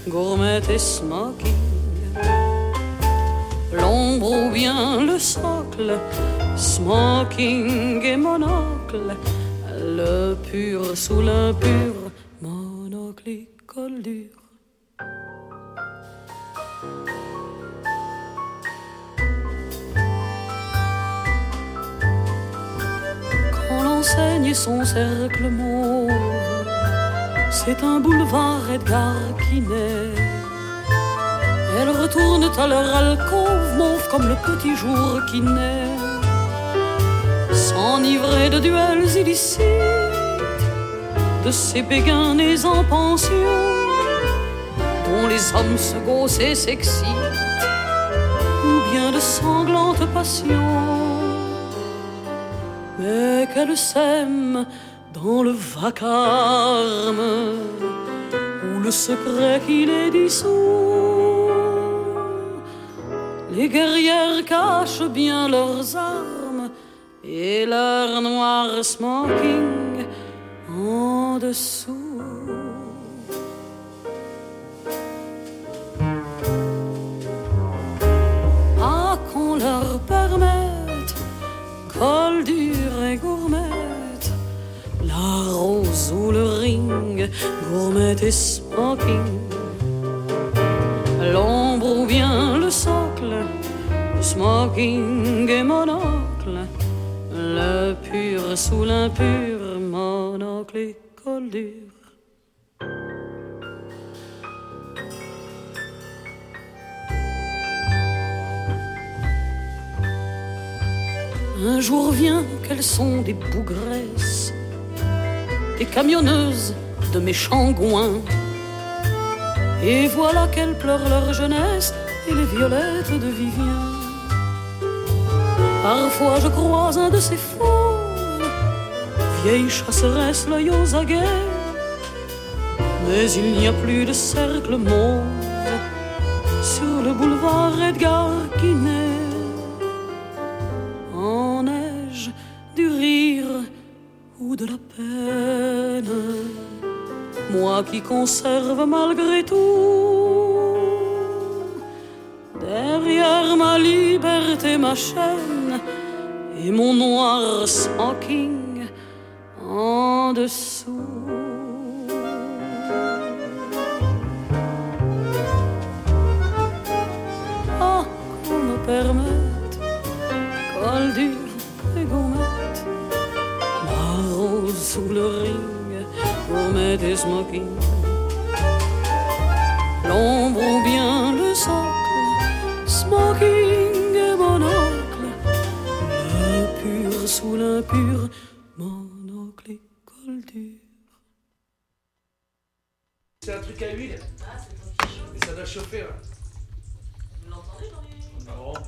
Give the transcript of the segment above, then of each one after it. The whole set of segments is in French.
gourmette et smoking. L'ombre ou bien le socle, smoking et monocle, le pur sous l'impur, monocle et col dur. Quand l'enseigne son cercle mauve, c'est un boulevard Edgar Quinet. Elles retournent à leur alcôve mauve comme le petit jour qui naît, s'enivrer de duels illicites, de ces béguins nés en pension, dont les hommes se gaussent et s'excitent, ou bien de sanglantes passions, mais qu'elles s'aiment dans le vacarme, où le secret qui les dissout. Les guerrières cachent bien leurs armes et leur noir smoking en dessous. Ah, qu'on leur permette, col dur et gourmette, la rose ou le ring, gourmette et smoking. L'ombre ou bien le socle, smoking et monocle, le pur sous l'impur, monocle et col dur. Un jour vient qu'elles sont des bougresses, des camionneuses de méchants gouins. Et voilà qu'elles pleurent leur jeunesse et les violettes de Vivien. Parfois je croise un de ces fauves, vieille chasseresse l'œil aux aguets, mais il n'y a plus de cercle mauve sur le boulevard Edgar Quinet. En neige, du rire ou de la peine, moi qui conserve malgré tout, derrière ma liberté, ma chaîne et mon noir smoking en dessous. Ah, qu'on me permette, col dur et gourmette, la rose sous le ring, gourmette et smoking. L'ombre ou bien le socle, smoking et monocle, le pur sous l'impur, monocle et col dur. C'est un truc à huile. Ah, c'est ton petit chaud. Et ça doit chauffer, là. Vous l'entendez dans les... Non, non.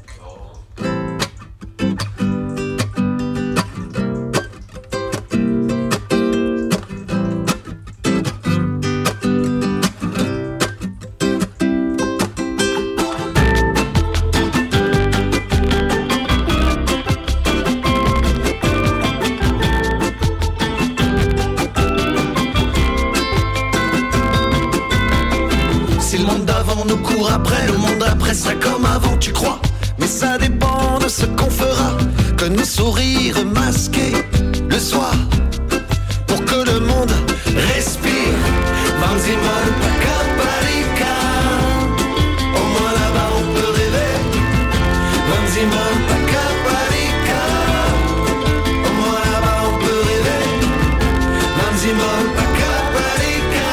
nous court après, le monde après sera comme avant, tu crois? Mais ça dépend de ce qu'on fera, que nos sourires masqués le soir, pour que le monde respire. Vanziman Pacaparica, au moins là-bas on peut rêver. Vanziman Pacaparica, au moins là-bas on peut rêver. Vanziman Pacaparica.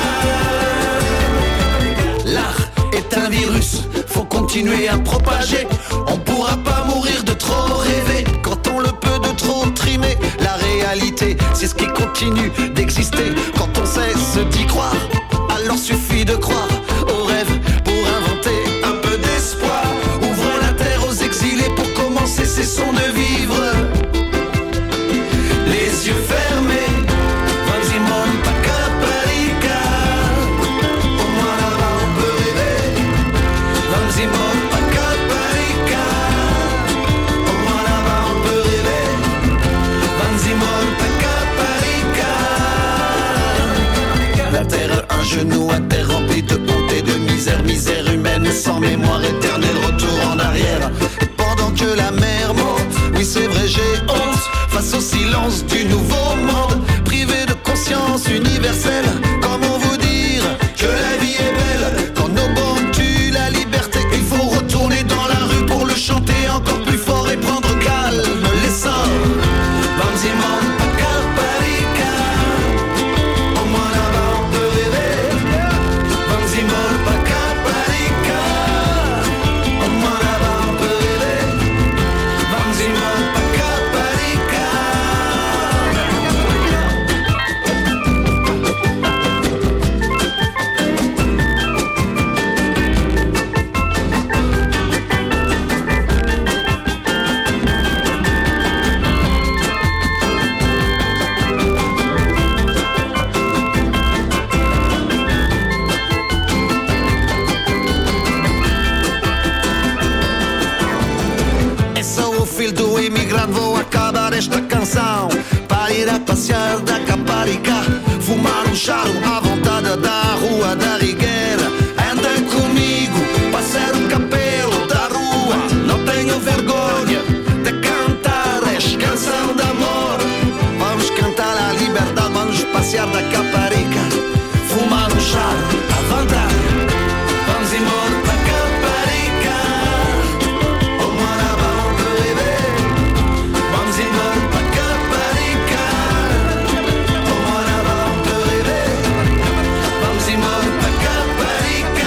L'art est un virus, faut continuer à propager. On pourra pas mourir de trop rêver, quand on le peut de trop trimer. La réalité, c'est ce qui continue d'exister. Quand on cesse d'y croire, alors suffit de croire aux rêves pour inventer un peu d'espoir. Ouvrons la terre aux exilés pour commencer, cessons de vivre les yeux fermés. Vanzimon Pacaparica, au moins là-bas on peut rêver. Vanzimon Pacaparica, au moins là-bas on peut rêver. Vanzimon Pacaparica. La terre, un genou à terre rempli de honte sans mémoire éternelle, retour en arrière. Pendant que la mer monte, oui c'est vrai j'ai honte, face au silence du nouveau monde, privé de conscience universelle. Comment vous dire que la vie est belle quand nos bandes tuent la liberté? Il faut retourner dans la rue pour le chanter encore plus fort et prendre calme l'essor. Banzimon, Pacaparica, au moins là-bas on peut rêver. Banzimon, Pacaparica, au moins là-bas on peut rêver. Banzimon, Pacaparica. Do imigrante vou acabar esta canção para ir a passear da Caparica, fumar um charro à vontade da rua da Rigueira. Anda comigo, passar o capelo da rua. Não tenho vergonha de cantar, é canção de amor. Vamos cantar a liberdade, vamos passear da Caparica, fumar um charro à vontade. Vamos embora para Caparica, au moins là-bas on peut rêver. Vamos embora para Caparica, au moins là-bas on peut rêver. Vamos embora para Caparica.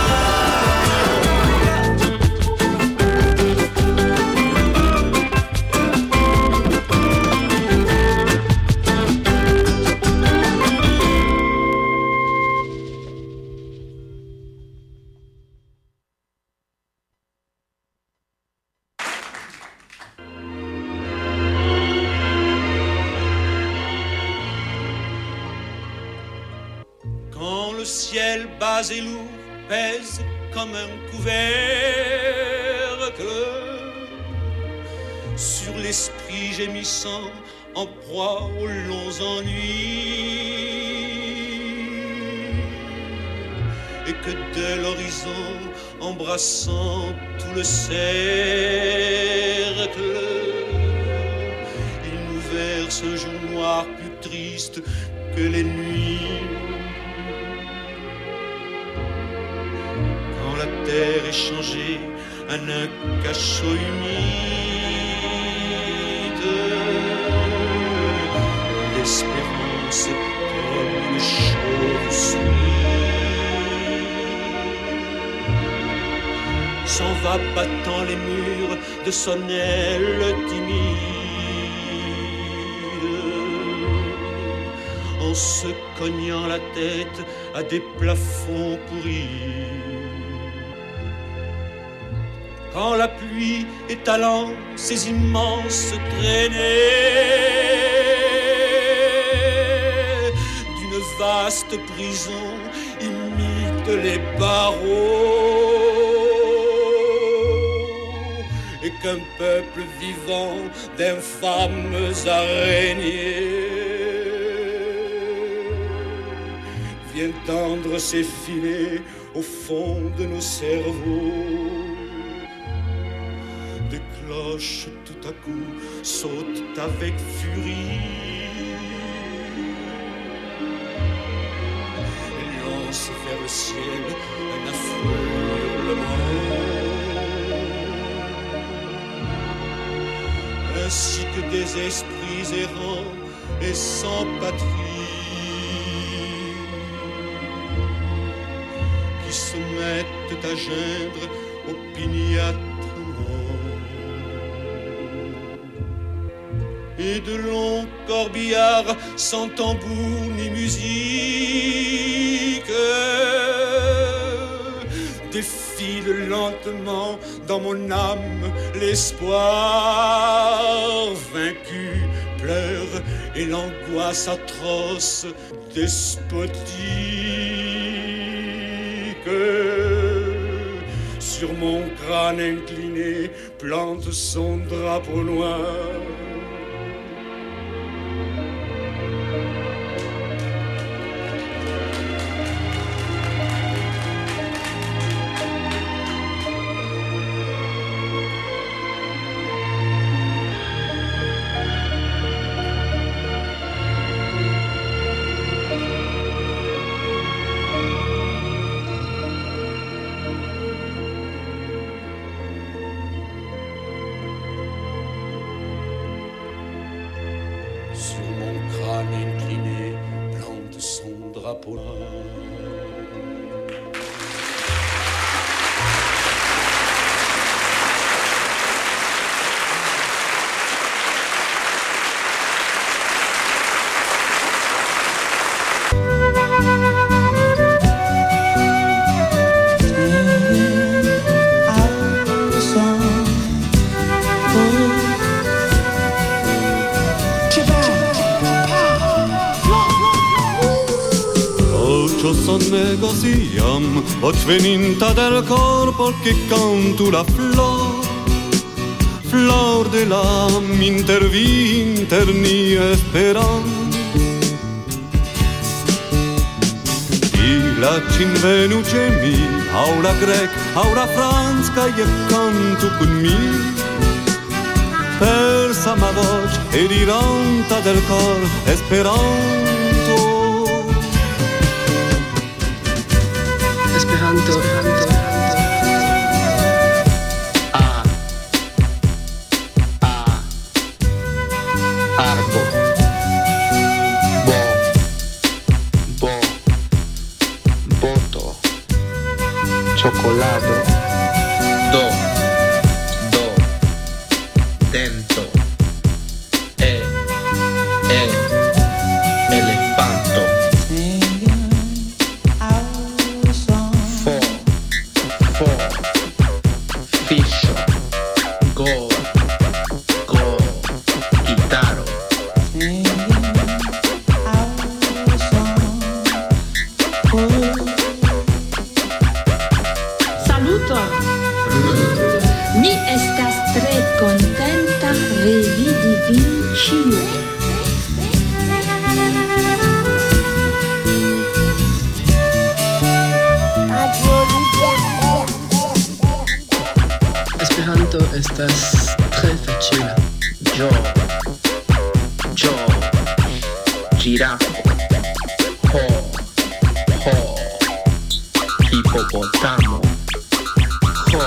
Quand le ciel bas et lourd pèse comme un couvercle sur l'esprit gémissant en proie aux longs ennuis, et que de l'horizon embrassant tout le cercle, il nous verse un jour noir plus triste que les nuits. Quand la terre est changée en un cachot humide, l'espérance comme une chauve-souris s'en va battant les murs de son aile timide, en se cognant la tête à des plafonds pourris. Quand la pluie étalant ses immenses traînées d'une vaste prison imite les barreaux, et qu'un peuple vivant d'infâmes araignées vient tendre ses filets au fond de nos cerveaux. Des cloches tout à coup sautent avec furie et lancent vers le ciel un affreux hurlement, ainsi que des esprits errants et sans patrie qui se mettent à geindre opiniâtrement, et de longs corbillards sans tambour ni musique défilent lentement dans mon âme. L'espoir vaincu pleure et l'angoisse atroce despotique sur mon crâne incliné plante son drapeau noir. Negociam otveninta del corpo che canto la flor de l'âme interni esperam I la cinvenuce mi aula grec aula franca e canto con mi persa ma voce e diranta del cor esperanto Esperanto. Arbo. Boto. Cioccolato. Do. Dento. Elefanto. Fiscio, go, chitarro. Saluto! Mi estas tre contenta revidi vin ĉiuj. Esperanto estas tre facila. Yo, girafo, ho, hipopotamo, ho,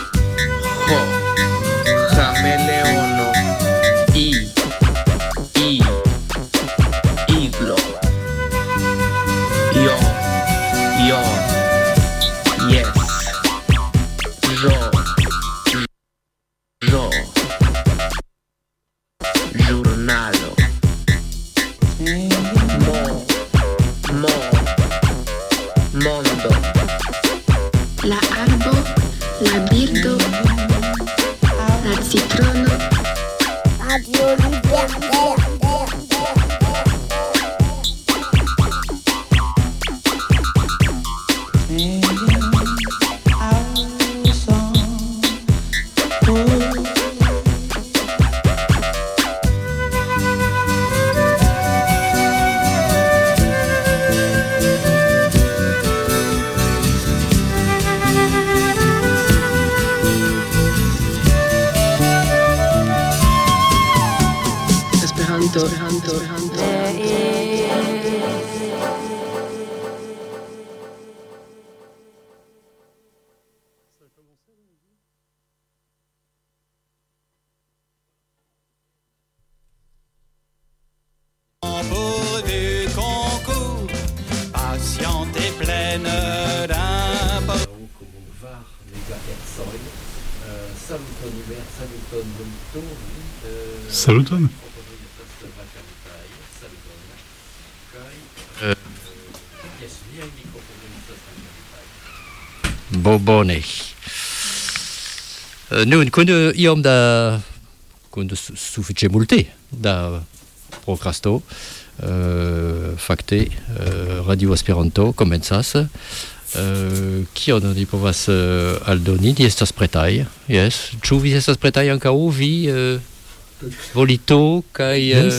cameleono, iglo, yo, yes, giornalo, mondo, La arbo, la birdo, la citrono. Esperanto. Pour du concours, patiente et pleine d'importance. Var lega Erzoy, saluton Hubert, saluton Bonito, Saluton. Bobone. Nun kun iom da kun sufiĉe multe da prokrasto fakte Radio Esperanto komencas kion oni povas aldoni, ni estas pretaj, jes, ĉu vi estas pretaj ankaŭ vi Volito kaj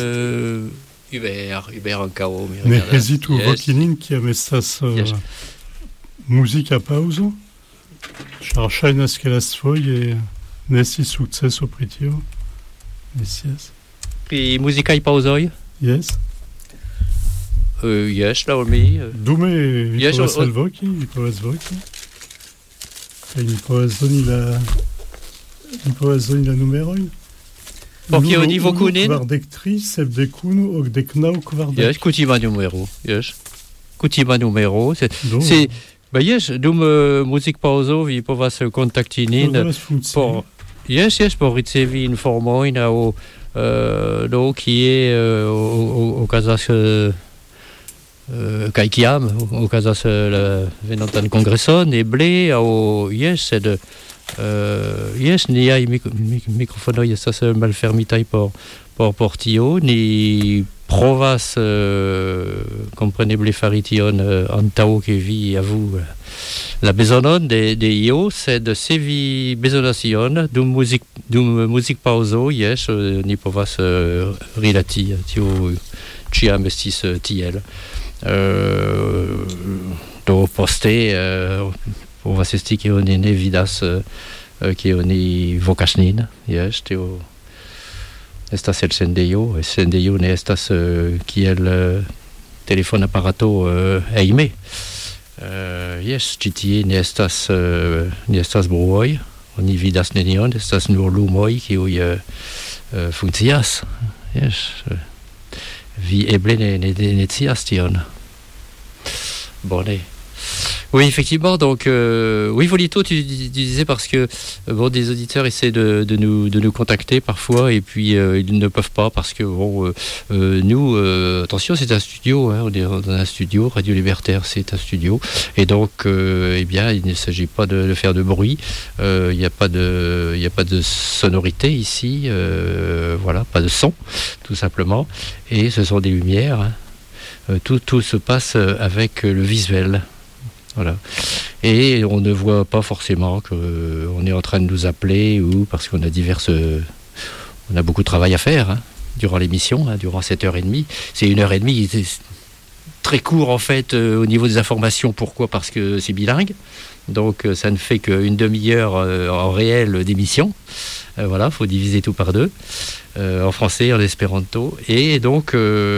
Hubert ankaŭ mi Ne rigardas. hezitu Yes. votinin kiam estas muzika paŭzo, ĉar ŝajnas ke lastfoje ne estis sukceso pri tio. Mi scias. Pri muzikaj paŭzoj? Yes. Jes, laŭ mi. Dume vi Yes, povas o- alvoki, vi povas voki. Kaj mi povas doni la numerojn. Por kio oni voku nin? 43, 71, 89, 40. Jes, kutima numero, jes. Kutima numero. C'est yes, dum musikpauzo vi povas kontakti nin por ricevi informojn aŭ kie okazas kaj kiam okazas la venontan kongreson eble aŭ sed niaj mikrofonoj estas malfermitaj por tio ni provas kompreneble fari tion antaŭ ke vi avu la bezonon de io, sed se vi bezonas ion dum muzikpaŭzo ni povas rilati tio ĉiam estis tiel do poste povas esti ke oni ne vidas ke oni vokas nin tio estas elsendejo ne estas kiel telefonaparato hejme ĉi tie ne estas bruoj oni vidas nenion, estas nur lumoj kiuj funkcias vi eble ne scias tion bone. Oui, effectivement. Donc, oui, Volito, tu disais parce que des auditeurs essaient de nous contacter parfois et puis ils ne peuvent pas parce que nous, attention, c'est un studio, on est dans un studio, Radio Libertaire, c'est un studio, et donc, il ne s'agit pas de faire de bruit, il n'y a pas de sonorité ici, pas de son, tout simplement, et ce sont des lumières. Tout se passe avec le visuel. Voilà. Et on ne voit pas forcément qu'on est en train de nous appeler ou parce qu'on a on a beaucoup de travail à faire durant l'émission, durant 7h30. C'est 1h30, c'est très court en fait au niveau des informations. Pourquoi ? Parce que c'est bilingue. Donc ça ne fait qu'une demi-heure en réel d'émission. Voilà, faut diviser tout par deux. En français, en espéranto. Et donc,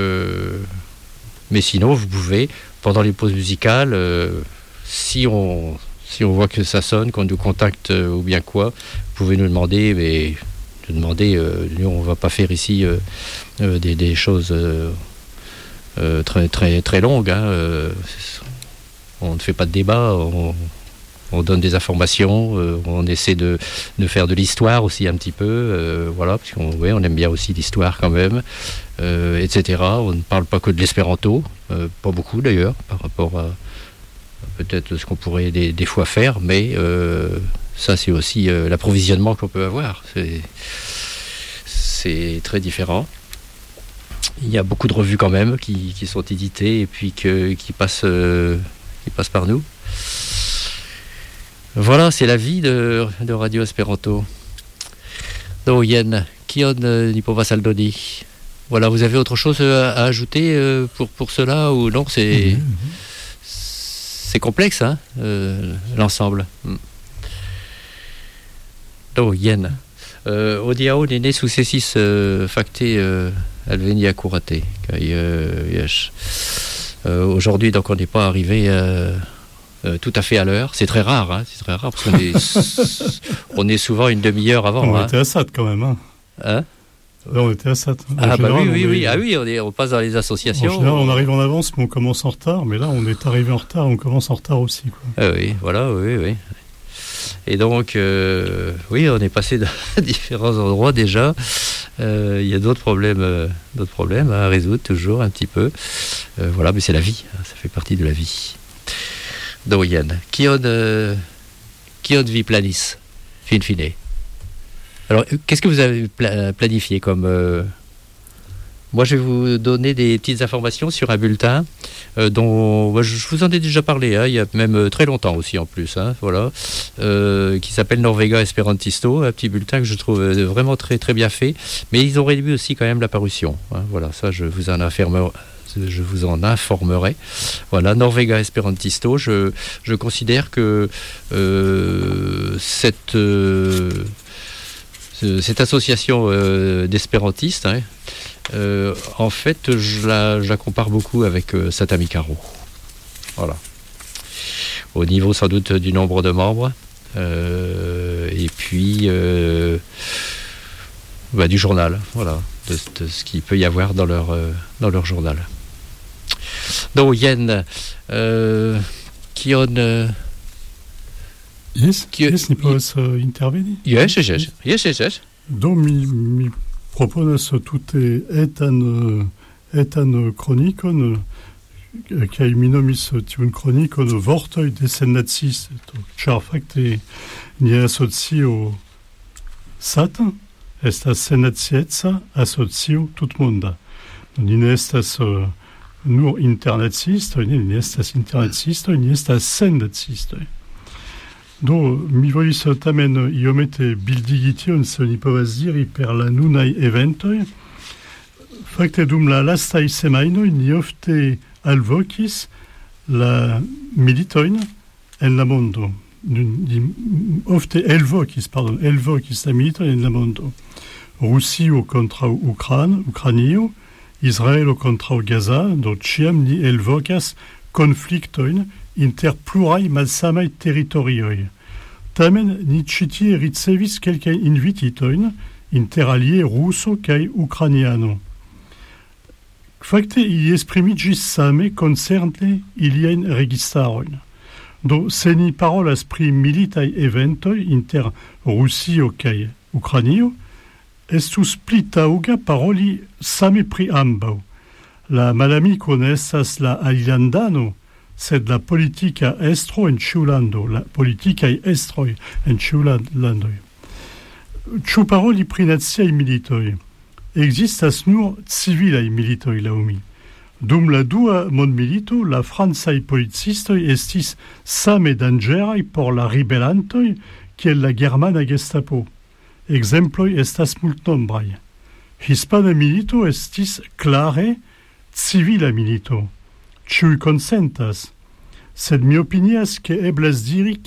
mais sinon, vous pouvez, pendant les pauses musicales, si on voit que ça sonne, qu'on nous contacte ou bien quoi, vous pouvez nous demander, nous on va pas faire ici des choses très très très longues. On ne fait pas de débat, on donne des informations, on essaie de faire de l'histoire aussi un petit peu, parce qu'on aime bien aussi l'histoire quand même, etc. On ne parle pas que de l'espéranto, pas beaucoup d'ailleurs, par rapport à peut-être ce qu'on pourrait des fois faire, mais ça c'est aussi l'approvisionnement qu'on peut avoir. C'est très différent. Il y a beaucoup de revues quand même qui sont éditées et puis qui passent par nous. Voilà, c'est la vie de Radio Espéranto. Donc Yen, kion ni povas aldoni. Voilà, vous avez autre chose à ajouter pour cela ou non? C'est complexe, l'ensemble. Donc Yen, hodiaŭ ni ne sukcesis fakte alveni akurate. Aujourd'hui, donc on n'est pas arrivé tout à fait à l'heure. C'est très rare, parce qu'on est souvent une demi-heure avant. On était à SAT quand même. Là, on était à SAT. On passe dans les associations. En général, on arrive en avance, mais on commence en retard. Mais là, on est arrivé en retard, on commence en retard aussi. Oui. Et donc, on est passé dans différents endroits déjà. Il y a d'autres problèmes à résoudre toujours un petit peu. Mais c'est la vie, ça fait partie de la vie. Donc Yann, kion vi planis fin fine. Alors, qu'est-ce que vous avez planifié comme moi, je vais vous donner des petites informations sur un bulletin dont je vous en ai déjà parlé, il y a même très longtemps aussi en plus, qui s'appelle Norvega Esperantisto, un petit bulletin que je trouve vraiment très très bien fait, mais ils ont réduit aussi quand même la parution. Ça, je vous en informerai. Voilà, Norvega Esperantisto. Je considère que cette association d'espérantistes, en fait, je la compare beaucoup avec Satami Caro. Voilà. Au niveau sans doute du nombre de membres, et puis du journal, voilà, de ce qu'il peut y avoir dans leur journal. do jen kion Yes, ni povas interveni. Yes. Do mi proponas tute etan kronikon, kaj mi nomis tiun kronikon vortoj de sennacisto, ĉar fakte nia asocio SAT estas sennacieca asocio tutmonda. Ni ne estas nur internacistoj, ni estas internacistoj, ni estas sennacistoj. Do mi volis tamen iomete bildigi tion, se ni povas diri, per la nunaj eventoj. Fakte dum la lastaj semajnoj ni ofte alvokis la militojn en la mondo. Ni ofte elvokis la militojn en la mondo. Rusio kontraŭ Ukranio, Israelo kontraŭ Gaza, do ĉiam ni elvokas konfliktojn inter pluraj malsamaj teritorioj. Tamen ni ĉi tie ricevis kelkajn invititojn, inter alie ruso kaj ukrainiano. Fakte ili esprimiĝis same koncerne iliajn registarojn. Do se ni parolas pri militaj eventoj inter Rusio kaj Ukrainio, estus pli taŭga paroli same pri ambaŭ. La malamiko ne estas la alilandano, sed la politika estro en ĉiu lando, la politikaj estroj en ĉiu landoj. Ĉu paroli pri naciaj militoj? Ekzistas nur civilaj militoj laŭ mi. Dum la dua mondmilito, la francaj policistoj estis same danĝeraj por la ribelantoj kiel la germana Gestapo. Ekzemploj estas multnombraj. Hispana milito estis klare civila milito. Ĉiuj konsentas, sed mi opinias ke eblas diri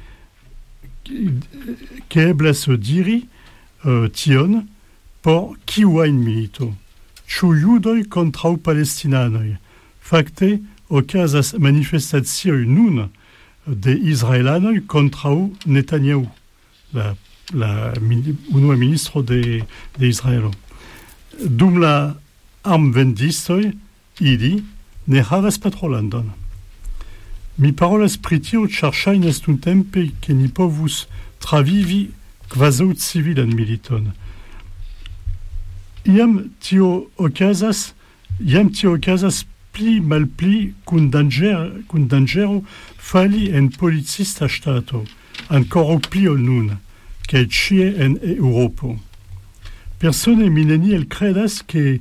tion por kiu ajn milito. Ĉu judoj kontraŭ palestinanoj? Fakte okazas manifestacioj nun de israelanoj kontraŭ Netanyahu, la unua ministro de Israelo. Dum la armvendistoj ili ne havas patrolandon. Mi parolas pri tio, ĉar ŝajnas nuntempe ke ni povus travivi kvazaŭ civilan militon. Iam tio okazas pli malpli kun danĝero fali en policista ŝtato, ankoraŭ pli ol nun, kaj ĉie en Eŭropo. Persone mi neniel kredas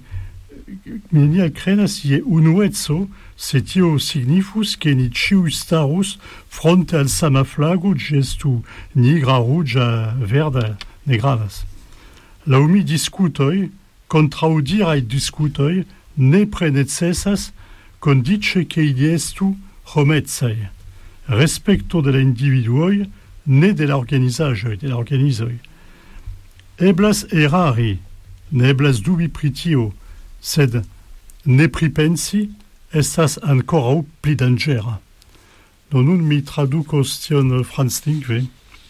je unueco, se tio signifus ke ni ĉiuj starus fronte al sama flago, ĝi estu nigra, ruĝa, verda, ne gravas. Laŭ mi diskutoj, kontraŭdiraj diskutoj, nepre necesas kondiĉe ke ili estu homecaj. Respekto de la individuoj, ne de la organizoj. Eblas erari, ne eblas dubi pri tio, sed ne pripensi estas ankoraŭ pli danĝera. Do nun mi tradukos tion franclingve.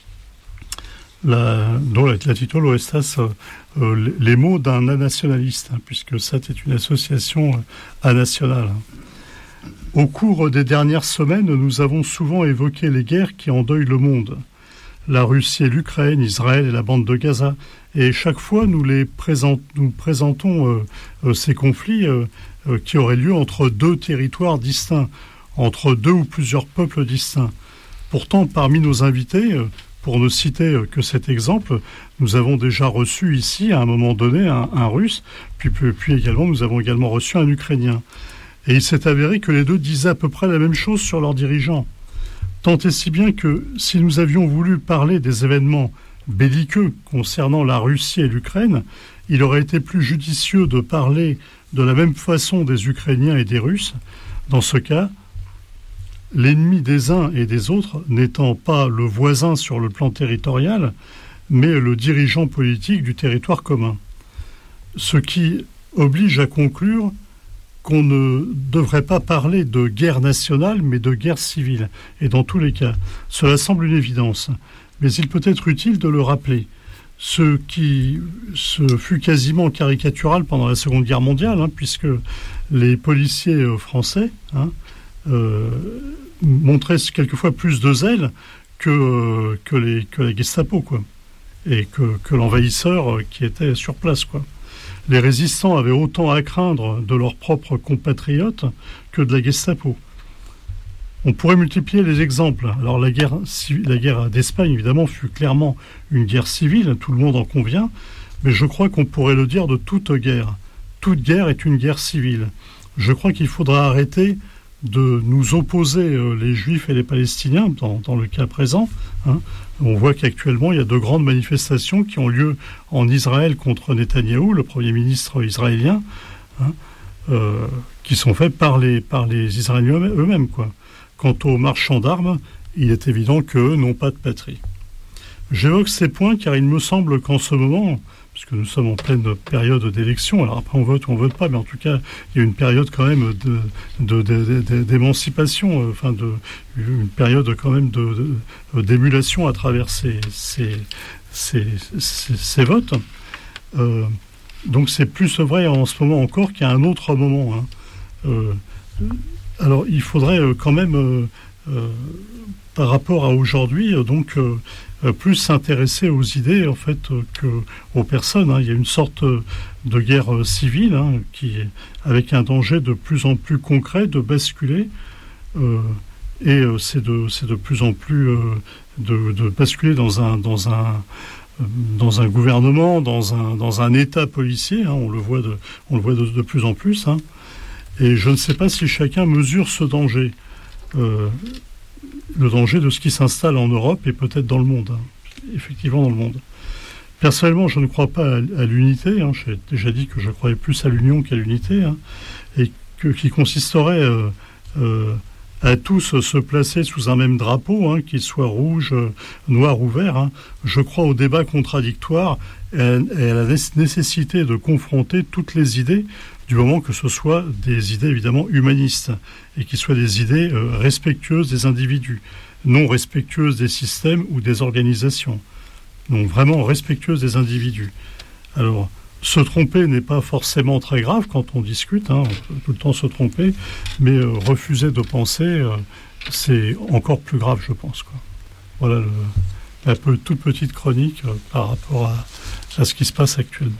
La titolo estas les mots d'un anationaliste, puisque ça est une association anationale. Au cours des dernières semaines, nous avons souvent évoqué les guerres qui endeuillent le monde. La Russie et l'Ukraine, Israël et la bande de Gaza. Et chaque fois, nous présentons ces conflits qui auraient lieu entre deux territoires distincts, entre deux ou plusieurs peuples distincts. Pourtant, parmi nos invités, pour ne citer que cet exemple, nous avons déjà reçu ici, à un moment donné, un Russe, puis également, nous avons également reçu un Ukrainien. Et il s'est avéré que les deux disaient à peu près la même chose sur leurs dirigeants. Tant et si bien que si nous avions voulu parler des événements belliqueux concernant la Russie et l'Ukraine, il aurait été plus judicieux de parler de la même façon des Ukrainiens et des Russes. Dans ce cas, l'ennemi des uns et des autres n'étant pas le voisin sur le plan territorial, mais le dirigeant politique du territoire commun. Ce qui oblige à conclure qu'on ne devrait pas parler de guerre nationale, mais de guerre civile. Et dans tous les cas, cela semble une évidence. Mais il peut être utile de le rappeler. ce fut quasiment caricatural pendant la Seconde Guerre mondiale, puisque les policiers français montraient quelquefois plus de zèle que la Gestapo, quoi, et que l'envahisseur qui était sur place, quoi. Les résistants avaient autant à craindre de leurs propres compatriotes que de la Gestapo. On pourrait multiplier les exemples. Alors la guerre d'Espagne, évidemment, fut clairement une guerre civile, tout le monde en convient, mais je crois qu'on pourrait le dire de toute guerre. Toute guerre est une guerre civile. Je crois qu'il faudra arrêter de nous opposer, les Juifs et les Palestiniens, dans le cas présent. On voit qu'actuellement, il y a de grandes manifestations qui ont lieu en Israël contre Netanyahou, le Premier ministre israélien, qui sont faites par les Israéliens eux-mêmes, quoi. Quant aux marchands d'armes, il est évident qu'eux n'ont pas de patrie. J'évoque ces points car il me semble qu'en ce moment, puisque nous sommes en pleine période d'élection, alors après on vote ou on vote pas, mais en tout cas il y a une période quand même d'émancipation, une période quand même d'émulation à travers ces votes. Donc c'est plus vrai en ce moment encore qu'à un autre moment. Alors il faudrait quand même, par rapport à aujourd'hui, plus s'intéresser aux idées en fait qu'aux personnes. Il y a une sorte de guerre civile qui est avec un danger de plus en plus concret de basculer, et c'est de plus en plus de basculer dans un gouvernement, dans un État policier. On le voit de plus en plus. Et je ne sais pas si chacun mesure ce danger. Le danger de ce qui s'installe en Europe et peut-être dans le monde, effectivement dans le monde. Personnellement, je ne crois pas à l'unité. J'ai déjà dit que je croyais plus à l'union qu'à l'unité, et qui consisterait à tous se placer sous un même drapeau, qu'il soit rouge, noir ou vert. Je crois au débat contradictoire et à la nécessité de confronter toutes les idées, du moment que ce soit des idées évidemment humanistes et qui soient des idées respectueuses des individus, non respectueuses des systèmes ou des organisations, non vraiment respectueuses des individus. Alors, se tromper n'est pas forcément très grave quand on discute, on peut tout le temps se tromper, mais refuser de penser, c'est encore plus grave, je pense, quoi. Voilà la toute petite chronique par rapport à ce qui se passe actuellement.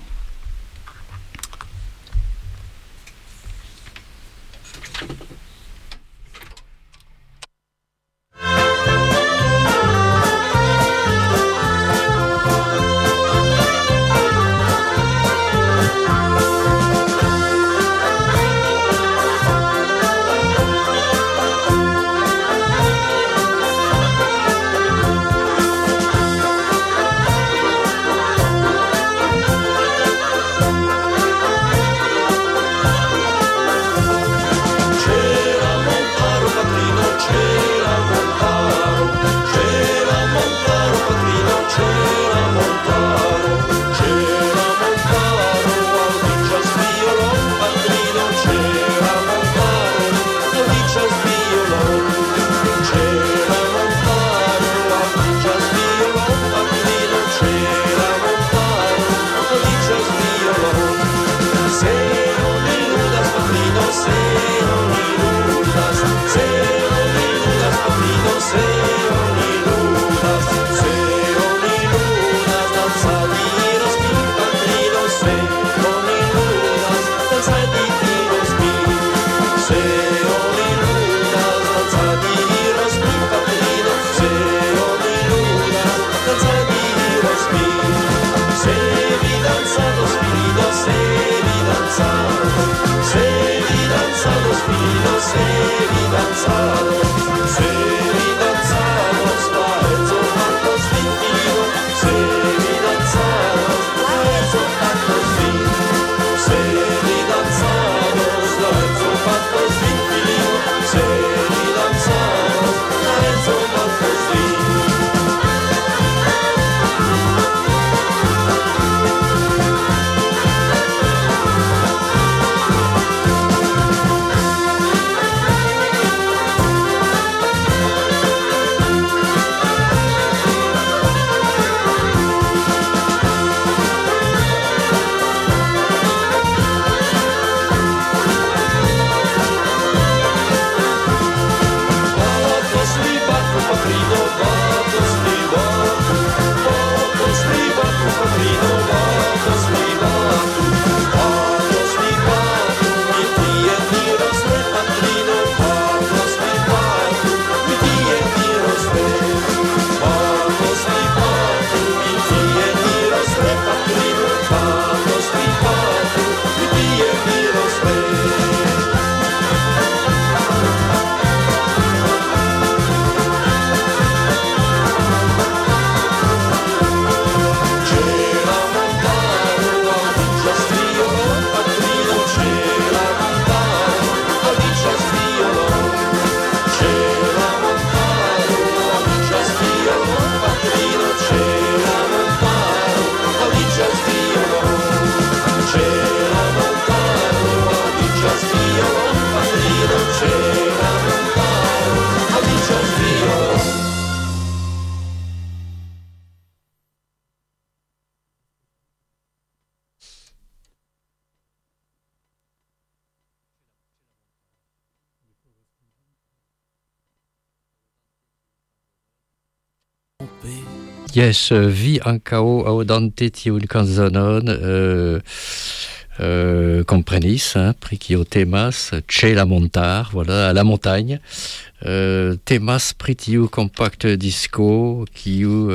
Se Yes, vi ankaŭ aŭdante tiun kanzonon komprenis, pri kio temas, ĉe la montar, voilà, à la montagne. Temas pri tiu compact disco kiu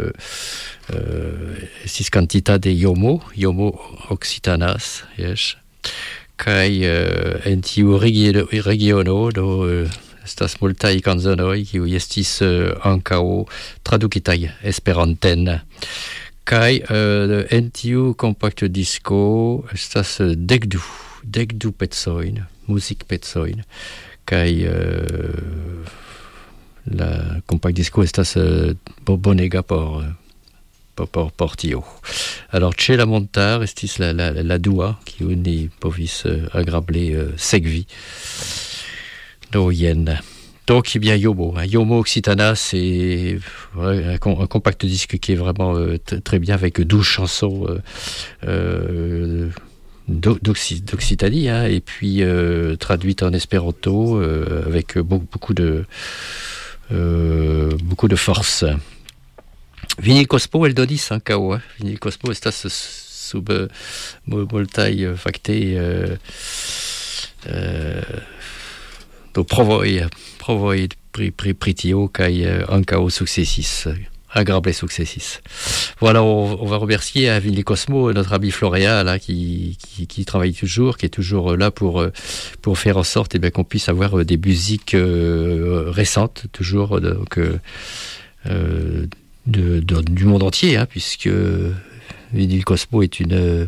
estis cantita de Yomo Occitanas, yes. Kaj en tiu regiono do estas multaj kanzonoj kiuj estis ankaŭ tradukitaj esperanten. Kaj en tiu compact disco estas dekdu pecojn, muzikpecojn. Kaj la compact disco estas bonega por tio. Alors ĉe la montar estis la dua kiu ni povis agrable sekvi. Do jen. Donc, eh bien, Yomo Occitana, c'est un compact disque qui est vraiment très bien, avec 12 chansons d'Occitanie, et puis traduite en espéranto, avec beaucoup de force. Vinil Cosmo eldonis ankaŭ. Vinil Cosmo estas sub multaj fakte do provoj pri tio kaj ankaŭ sukcesis. Agrable sukcesis. Voilà, on va remercier à Vinil Cosmo, notre ami Floréa, là, qui travaille toujours, qui est toujours là pour faire en sorte qu'on puisse avoir des musiques récentes, toujours donc, du monde entier, puisque Vinil Cosmo est une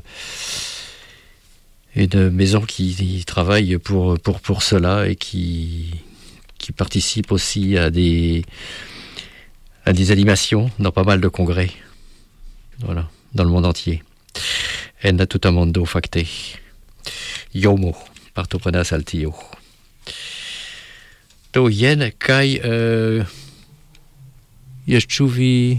maison qui travaille pour cela et qui participe aussi à des animations dans pas mal de congrès, voilà, dans le monde entier. En tout un mondo facte. Yomo, partoprenas al tio. Do jen kaj ĉu vi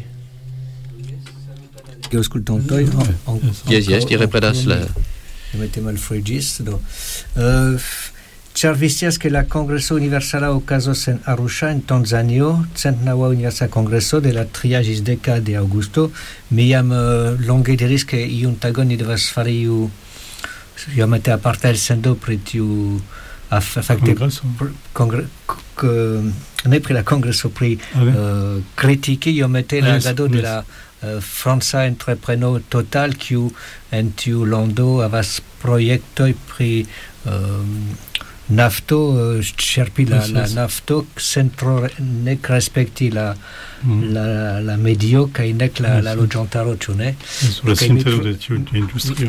aŭskultantoj? Jes, ti reprenas la. Mette malfruigis do ĉar vi scias ke la kongreso universala okazos en Arusha en Tanzanio, centnaŭa universala kongreso de la 3 ĝis 10 de aŭgusto. Mi jam longe diris ke iun tagon ni devas fari iomete aparta elsendo pri tiu fakte ne pri la kongreso, pri kritiki iomete la agado de la franca entrepreno Total, kiu en tiu lando havas projektoj pri nafto, ĉerpi la nafto sen tro nek respekti la medio kaj nek la loĝantaro, ĉu ne? La sinteno de tiu industrio.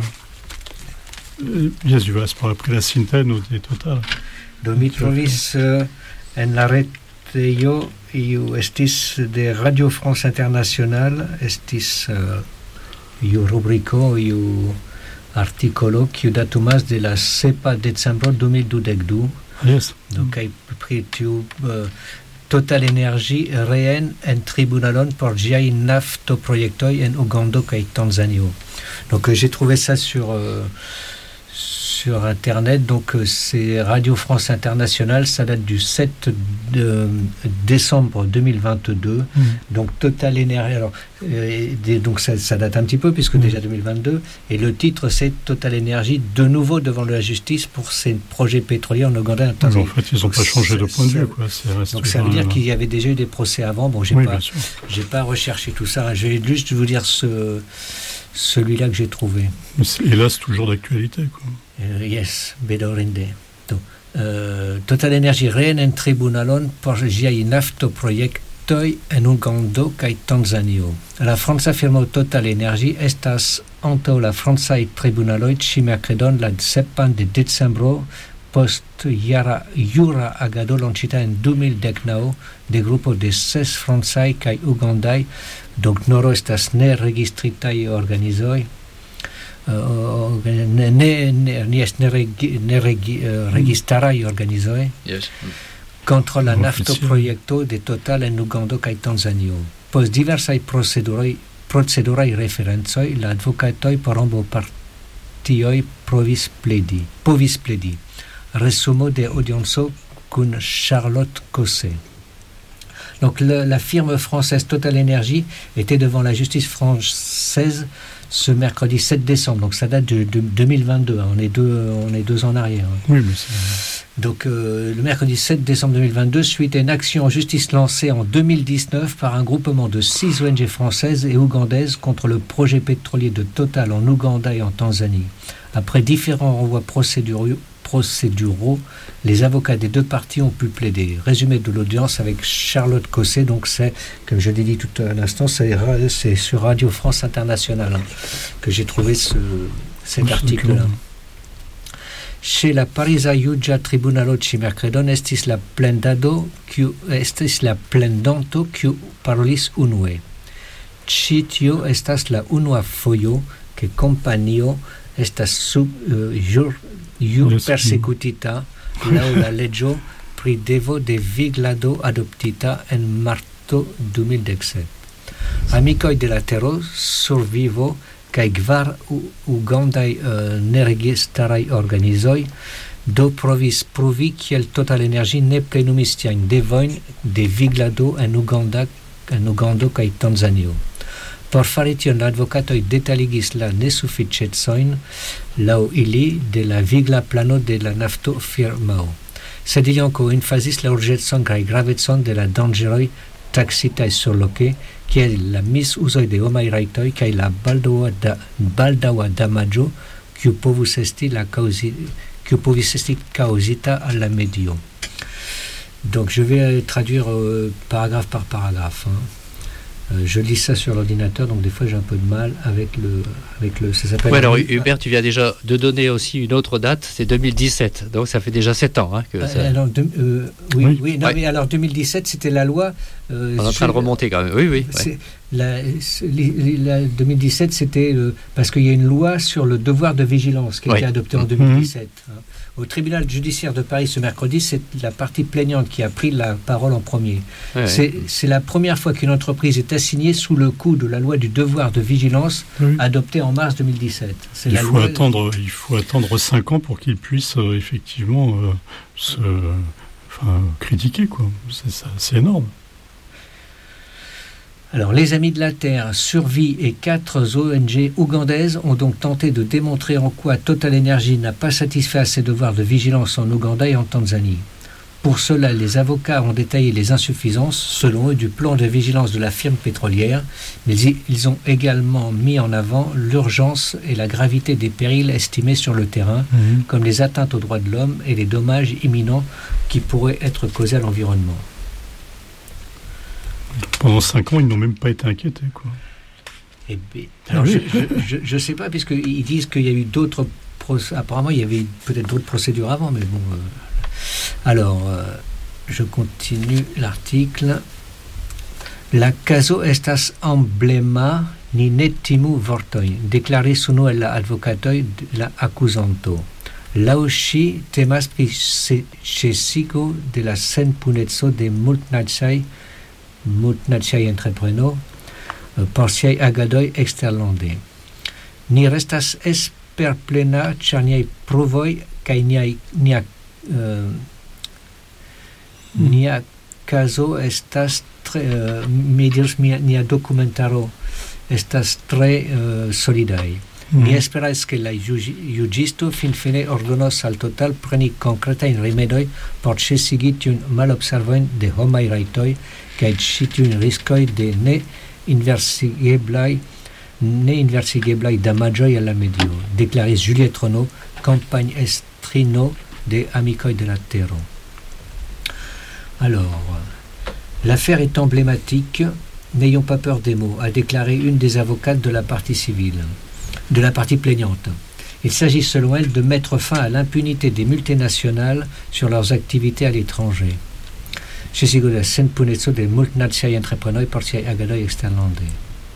Yes, pri la sinteno de Total. Do mi trovis en la retejo iu estis de Radio France International, estis iu rubriko, iu artikolo kiu datumas de la 7 decembro 2022. Yes. Donc pri tiu Total Energy reen en tribunalon por ĝiaj naftoprojektoj en Ugando kaj Tanzanio. Donc j'ai trouvé ça sur Internet, donc c'est Radio France Internationale, ça date du 7 décembre 2022, donc Total Energy, alors, donc ça date un petit peu, puisque déjà 2022, et le titre c'est Total Energy, de nouveau devant la justice pour ses projets pétroliers en Ouganda et en Tanzanie. En fait, ils n'ont pas changé de point de vue, quoi. Donc ça veut dire qu'il y avait déjà eu des procès avant, bon, j'ai pas recherché tout ça, je vais juste vous dire celui-là que j'ai trouvé. Et là, c'est toujours d'actualité, quoi. Yes, bedorinde. Total Energy reen en tribunalon por ĝiaj naftoprojektoj en Ugando kaj Tanzanio. La franca firmo Total Energy estas antaŭ la francaj tribunaloj ĉi-merkredon la 7 de decembro post jura agado lancita en 2019 de grupo de 6 francaj kaj ugandaj, donc noro estas ne registritaj organizoj. Registaraj organizoj kontraŭ la naftoprojekto de Total en Ugando kaj Tanzanio. Post diversaj proceduraj referencoj, la advokatoj por ambaŭ partioj povis pledi. Resumo de aŭdienco kun Charlotte Cosset. Donc la firme française Total Energy était devant la justice française ce mercredi 7 décembre. Donc ça date de 2022. Hein. On est 2 ans en arrière. Hein. Oui, mais c'est... Donc le mercredi 7 décembre 2022, suite à une action en justice lancée en 2019 par un groupement de 6 ONG françaises et ougandaises contre le projet pétrolier de Total en Ouganda et en Tanzanie. Après différents renvois procéduraux, les avocats des 2 parties ont pu plaider. Résumé de l'audience avec Charlotte Cosset, donc c'est, comme je l'ai dit tout à l'instant, c'est sur Radio France Internationale que j'ai trouvé cet article-là. Chez la Parisa Juĝa Tribunalo ĉi merkredon estis la plendanto kiu parolis unue. Ĉi tio estas la unua fojo ke kompanio estas persekutita laŭ la leĝo pri devo de viglado adoptita en marto 2017. Amikoj de la tero survivo kaj 4 ugandaj neregistaraj organizoj do provis pruvi kiel Total Energy ne plenumis tiajn devojn de viglado en Ugando kaj Tanzanio. Por fari tion la advokatoj detaligis la nesufiĉecojn laŭ ili de la vigla plano de la naftofirmao. Sed ili ankaŭ emfazis la urĝecon kaj gravecon de la danĝeroj taksitaj surloke, kiel la misuzoj de homaj rajtoj kaj la baldaŭa damaĝo kiu povis esti kaŭzita al la medio. Donc je vais traduire paragraphe par paragraphe. Hein. Je lis ça sur l'ordinateur, donc des fois j'ai un peu de mal avec le ça s'appelle... Ouais, alors Hubert, tu viens déjà de donner aussi une autre date, c'est 2017, donc ça fait déjà 7 ans. Hein, que ça... alors, oui, non, ouais. Mais alors 2017, c'était la loi... on est en train de remonter quand même, oui. Ouais. 2017, c'était... parce qu'il y a une loi sur le devoir de vigilance qui a été adoptée en 2017. Hein. Au tribunal judiciaire de Paris ce mercredi, c'est la partie plaignante qui a pris la parole en premier. Ouais. C'est la première fois qu'une entreprise est assignée sous le coup de la loi du devoir de vigilance adoptée en mars 2017. Il faut attendre 5 ans pour qu'ils puissent effectivement critiquer, quoi. C'est énorme. Alors, les Amis de la Terre, Survie et 4 ONG ougandaises ont donc tenté de démontrer en quoi Total Energy n'a pas satisfait à ses devoirs de vigilance en Ouganda et en Tanzanie. Pour cela, les avocats ont détaillé les insuffisances, selon eux, du plan de vigilance de la firme pétrolière, mais ils ont également mis en avant l'urgence et la gravité des périls estimés sur le terrain, comme les atteintes aux droits de l'homme et les dommages imminents qui pourraient être causés à l'environnement. Pendant 5 ans, ils n'ont même pas été inquiétés, quoi. Eh bien, alors je sais pas, puisqu'ils disent qu'il y a eu d'autres... Apparemment, il y avait peut-être d'autres procédures avant, mais bon... Alors, je continue l'article. La caso estas emblema ni ne timu vortoj, deklaris unu el la advokatoj de la akuzanto. Laŭ ŝi temas pri ĉesigo de la senpuneco de multnaciaj entreprenoj por siaj agadoj eksterlande. Ni restas esperplena, ĉar niaj pruvoj kaj nia caso estas nia documentaro estas tre solidaj. Mi esperas ke la juĝisto finfine ordonos al Total preni konkretajn rimedoj por ĉesigi tiujn malobservojn de homaj rajtoj kaj ĉi tiujn riskoj de neinversigeblaj damaĝoj al la medio, deklaris Juliette Renaud, campagnestrino des Amikoj de la Terre. Alors, l'affaire est emblématique, n'ayons pas peur des mots, a déclaré une des avocates de la partie civile, de la partie plaignante. Il s'agit selon elle de mettre fin à l'impunité des multinationales sur leurs activités à l'étranger. Ĉesigo de la senpuneco de multnaciaj entreprenoj por siaj agadoj eksterlande.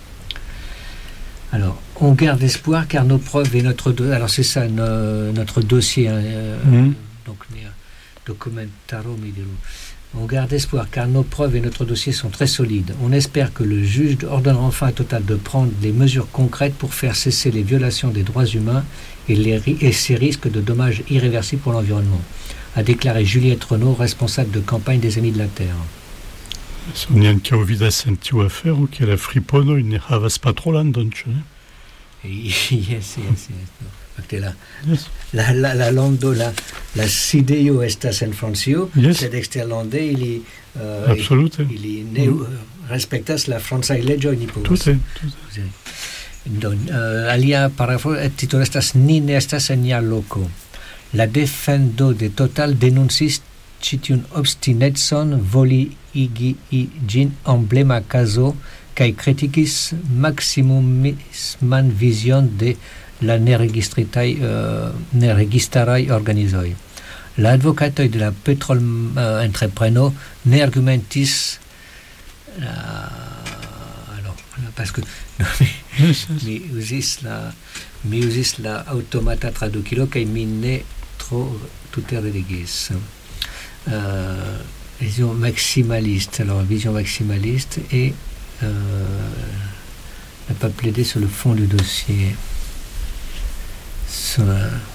Alors, on garde espoir car nos preuves et alors c'est ça notre dossier, donc documentaro mediru. On garde espoir car nos preuves et notre dossier sont très solides. On espère que le juge ordonnera enfin à Total de prendre les mesures concrètes pour faire cesser les violations des droits humains et ces risques de dommages irréversibles pour l'environnement, a déclaré Juliette Renaud, responsable de campagne des Amis de la Terre. Sonianka ovida sentiu afero che la fripono ne havas patrolandon, ĉu ne? Yes. Fakte la lando la sidejo estas en Francio, sed eksterlande ili ne respektas la francaj leĝoj ni povas. Tute. Alia parafo titolo estas ni ne estas en nia loko. La defendo de Total denuncis ĉi tiun obstinecon voli igi ĝin emblema kazo kaj kritikis maksimumisman vizion de la neregistaraj organizoj. La advokatoj de la petrol-entrepreno ne argumentis parce que mi uzis la automata tradukilo kaj mi ne tro tute religis. Vision maximaliste. Alors, vision maximaliste et n'a pas plaidé sur le fond du dossier. Sur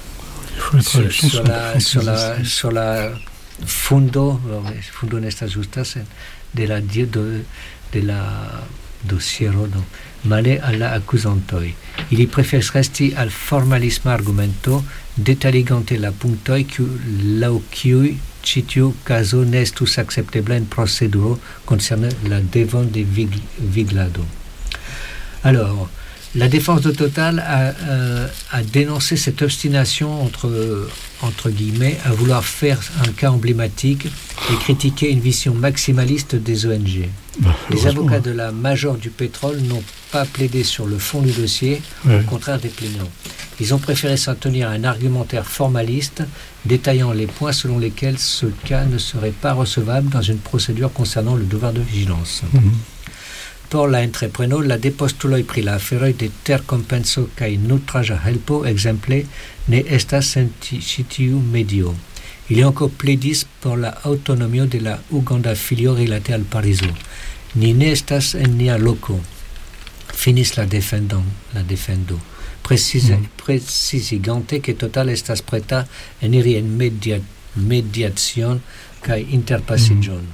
la fundo nestas justas de la dosiero, no. Male alla accusantoj. Ili preferis resti al formalisma argumento, detaligante la punktoj laŭ kiuj ĉi tiu kazo ne estus akceptebla en proceduro concerne la devon de viglado. Alors, la défense de Total a dénoncé cette obstination entre guillemets à vouloir faire un cas emblématique et critiquer une vision maximaliste des ONG. Les avocats de la major du pétrole n'ont pas plaidé sur le fond du dossier, au contraire des plaignants. Ils ont préféré s'en tenir à un argumentaire formaliste détaillant les points selon lesquels ce cas ne serait pas recevable dans une procédure concernant le devoir de vigilance. Por la entrepreno la depostuloj pri la aferoj de terkompenso kaj nutraĵa helpo ekzemple ne estas en ĉi tiu medio. Ili ankaŭ pledis por la aŭtonomio de la uganda filio rilate al Parizo. Ni ne estas en nia loko. Finis la defendo. Precisigante ke Total estas preta eniri en mediacion kaj interpasiĝon.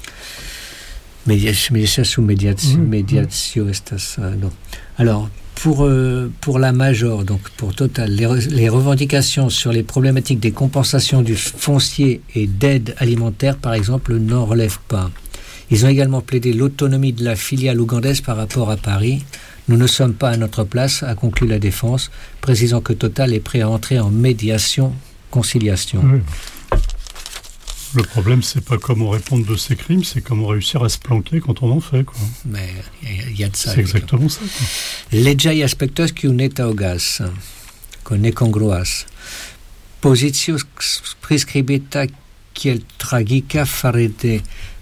Mediatio estas non. Alors pour la major, donc pour Total, les revendications sur les problématiques des compensations du foncier et d'aide alimentaire, par exemple, n'en relèvent pas. Ils ont également plaidé l'autonomie de la filiale ougandaise par rapport à Paris. Nous ne sommes pas à notre place, a conclu la défense, précisant que Total est prêt à entrer en médiation-conciliation. Oui. Le problème, c'est pas comment répondre de ces crimes, c'est comment réussir à se planquer quand on en fait, quoi. Mais il y a de ça. C'est exactement ça, quoi. Leĝaj aspektoj kiuj ne taŭgas, ne kongruas. Pozicio priskribita kiel tragika fare de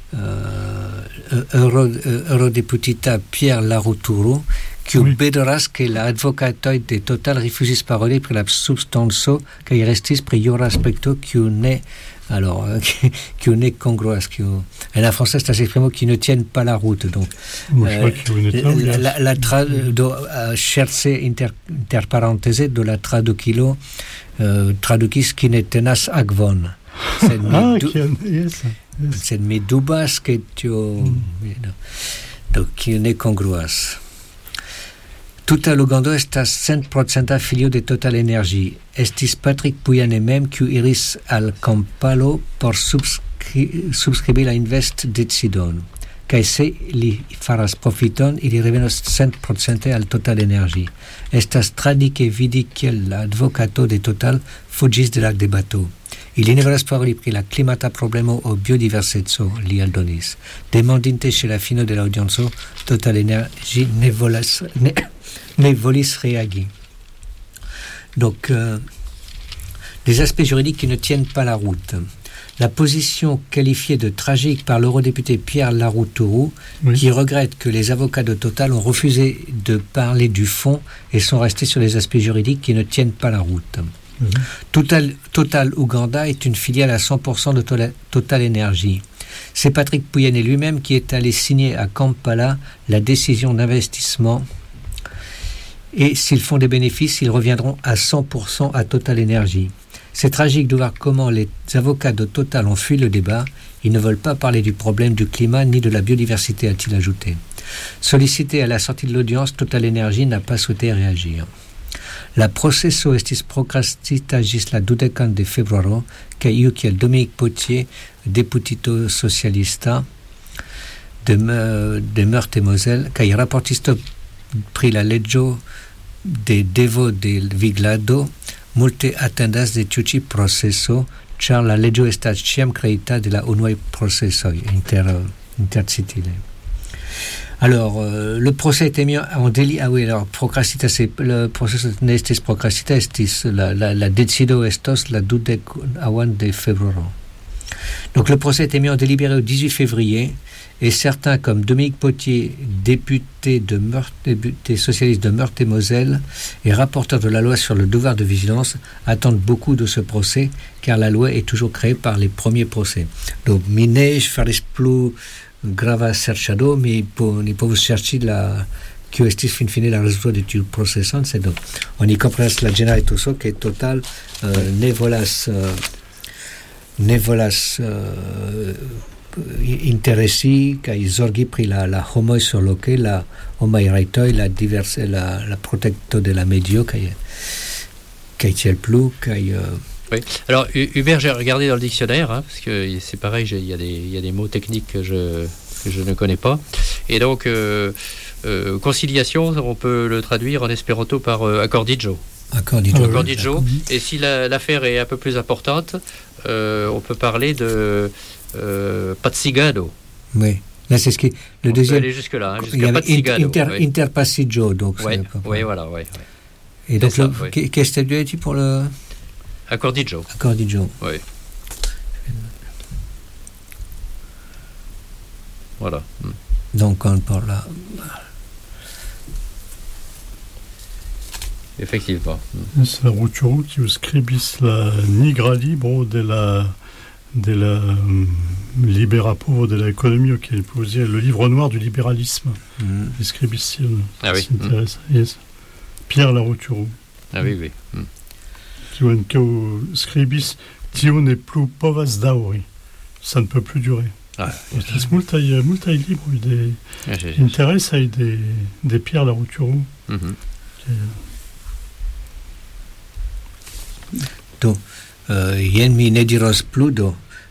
eurodeputita Pierre Laroutourou, kiu bedaŭras ke la advokatoj de Total rifuzis paroli pri la substanco kaj restis pri jura aspekto kiu ne congruas, en la française c'est exprimé qui ne tiennent pas la route. Donc cherche inter parenthèse de la tradukilo tradukis qui ne tenas akvon. Sed mi dubas ke tio donc qui ne congruas. Total Ugando estas 100% filio de Total Energy. Estis Patrick Pouyanné mem kiu iris al Kampalo por subskribi la invest decidon. Kaj se li faras profiton, ili revenos 100% al Total Energy. Estas tradike vidi kiel la advokato de Total fuĝis de la debato. Ili ne volas paroli pri la klimata problemo o biodiverseco, li aldonis. Demandinte ĉe la fino de la aŭdienco, Total Energy ne volis réagi. Donc, des aspects juridiques qui ne tiennent pas la route. La position qualifiée de tragique par l'eurodéputé Pierre Laroutourou, qui regrette que les avocats de Total ont refusé de parler du fond et sont restés sur les aspects juridiques qui ne tiennent pas la route. Total Uganda est une filiale à 100% de Total Energy. C'est Patrick Pouyanné lui-même qui est allé signer à Kampala la décision d'investissement. Et s'ils font des bénéfices, ils reviendront à 100% à Total Energy. C'est tragique de voir comment les avocats de Total ont fui le débat. Ils ne veulent pas parler du problème du climat ni de la biodiversité, a-t-il ajouté. Sollicité à la sortie de l'audience, Total Energy n'a pas souhaité réagir. La processo estis procrastita gis la 12 de februaro, kaj iu kiel Dominique Potier, deputito socialista de Meurthe-et-Moselle, kaj raportisto pri la leĝo de devo de viglado, multe atendas de tiu ĉi proceso, ĉar la leĝo estas ĉiam kreita de la unuaj procesoj intercitile. Alors, le procès a été mis en délit. Ah oui, alors, procrastita, le procès n'estis procrastita, estis la decido estos la 12 de février. Donc, le procès a été mis en délibéré au 18 février, et certains, comme Dominique Potier, député socialiste de Meurthe-et-Moselle et rapporteur de la loi sur le devoir de vigilance, attendent beaucoup de ce procès, car la loi est toujours créée par les premiers procès. Donc, minej faris plu grava serĉado, mi povus ŝerĉi kio estis finfine la rezulto de tiu proceson, sed oni komprenas la ĝenerala etoso, ke Total ne volas interesi kaj zorgi pri la homoj surloke, la homaj rajtoj, la protekto de la medio kaj tiel plu kaj Oui. Alors Hubert, j'ai regardé dans le dictionnaire, parce que c'est pareil, il y a des mots techniques que je ne connais pas. Et donc conciliation, on peut le traduire en espéranto par accordiggio. Accordiggio. Et si l'affaire est un peu plus importante, on peut parler de pazzigado. Oui. Là, c'est ce qui le deuxième. On peut aller jusque là, jusqu'à pazzigado. Interpassiggio, donc. Oui, voilà, oui. Et donc, qu'est-ce que tu as dit pour le accordiggio. Oui. Voilà. Donc on parle là. Effectivement. C'est la Ruturo qui scribis la nigra libro de la Libera-Povo de l'économie, qui est le livre noir du libéralisme. Scribis. Ah oui. Yes. Pierre Laruturo. Ah oui. Kion scribis tio ne plu povas daŭri. Ça ne peut plus durer. Estis multaj libroj de interesaj de Pierre Laruturo. Do jen mi ne diros plu do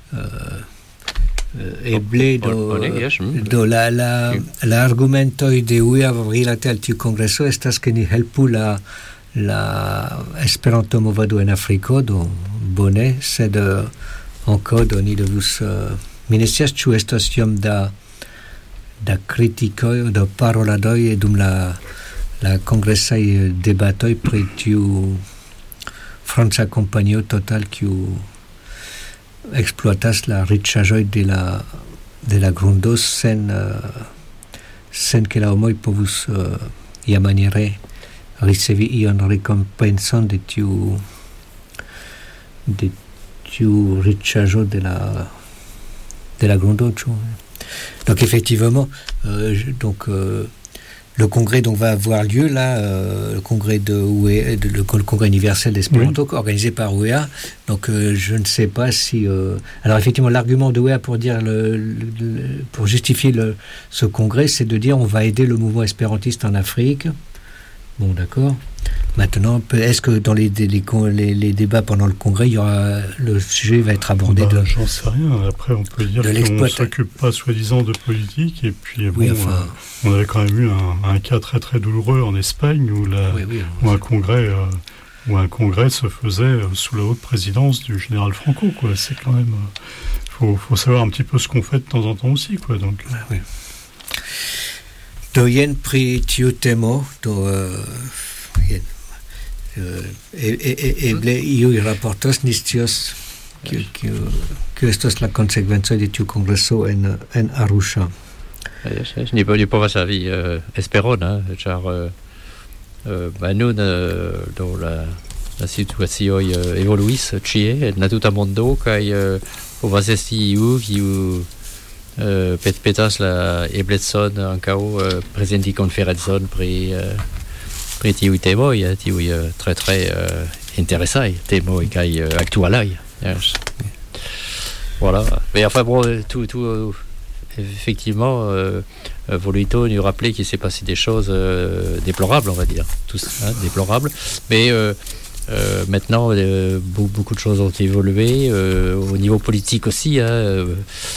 eble do la argumentoj de UEA rilate al tiu kongreso estas ke ni helpu la Esperanto movado en Afriko, do bone, sed ankaŭ do ni devus mi ne scias ĉu estos iom da kritikoj, da paroladoj dum la kongresaj debatoj pri tiu franca kompanio Total kiu ekspluatas la riĉaĵoj de la grundo sen ke la homoj povus iamaniere ricevi ion recompenson de tiu riĉaĵo de la grundo. Donc effectivement, le congrès va avoir lieu là, le congrès le congrès universel d'Espéranto, organisé par UEA. Donc je ne sais pas si alors effectivement l'argument de UEA pour dire pour justifier ce congrès, c'est de dire on va aider le mouvement espérantiste en Afrique. Bon, d'accord. Maintenant, est-ce que dans les débats pendant le congrès, le sujet va être abordé j'en sais rien. Après, on peut dire qu'on ne s'occupe pas soi-disant de politique. Et puis, on avait quand même eu un cas très très douloureux en Espagne où un congrès se faisait sous la haute présidence du général Franco. Quoi. C'est quand même... faut savoir un petit peu ce qu'on fait de temps en temps aussi. Quoi. Donc, oui. Do jen pri tiu temo, do eble iuj raportos ni scios kio estos la konsekvencoj de tiu kongreso en Arusha. Ni povas havi esperon, ĉar nun do la situacioj evoluis ĉie en la tuta mondo kaj povas esti iu kiu petas la eblecon ankaŭ prezenti konferencon pri tiuj temoj, tiuj tre interesaj temoj kaj aktualaj. Voilà. Mais enfin bon, effectivement, Volito nous rappelait qu'il s'est passé des choses déplorables, on va dire, tous déplorables. Mais maintenant, beaucoup de choses ont évolué au niveau politique aussi. Il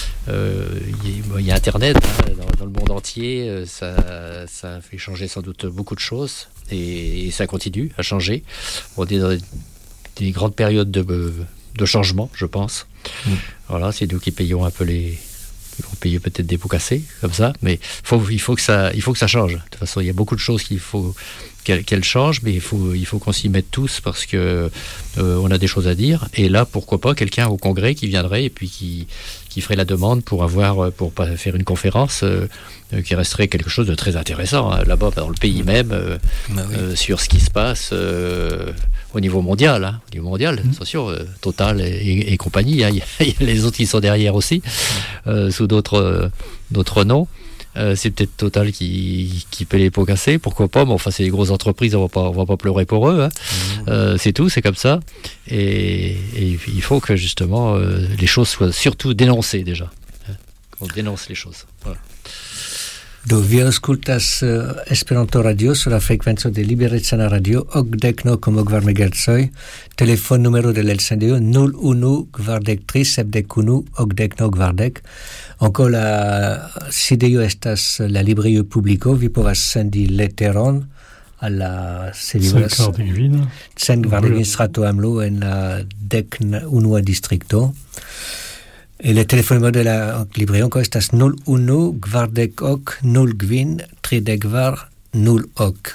y a Internet dans le monde entier, ça a fait changer sans doute beaucoup de choses et ça continue à changer. On est dans des grandes périodes de changement, je pense. Voilà, c'est nous qui payons un peu ils vont payer peut-être des pots cassés, comme ça, mais il faut que ça change. De toute façon, il y a beaucoup de choses qu'il faut qu'elles changent, mais il faut qu'on s'y mette tous parce que on a des choses à dire. Et là, pourquoi pas quelqu'un au Congrès qui viendrait et puis qui ferait la demande pour faire une conférence qui resterait quelque chose de très intéressant là-bas dans le pays même sur ce qui se passe au niveau mondial. Attention, Total et compagnie. Il y a les autres qui sont derrière aussi sous d'autres noms. C'est peut-être Total qui paie les pots cassés, pourquoi pas, mais enfin c'est des grosses entreprises, on va pas pleurer pour eux, c'est tout, c'est comme ça, et il faut que justement les choses soient surtout dénoncées déjà, qu'on dénonce les choses. Voilà. Do vi auscultas Esperanto Radio sur la frekvenco de Liberecana Radio 89,4 MHz. Telefon numero de l'Elsendejo 01 43 71 89 40. Ankaŭ la sidejo estas la librejo publiko. Vi povas sendi leteron al la Cent-Kvardek strato Amlo en la 11 distrikto. Et le téléphone de la librairie estas 01 42 09 32 08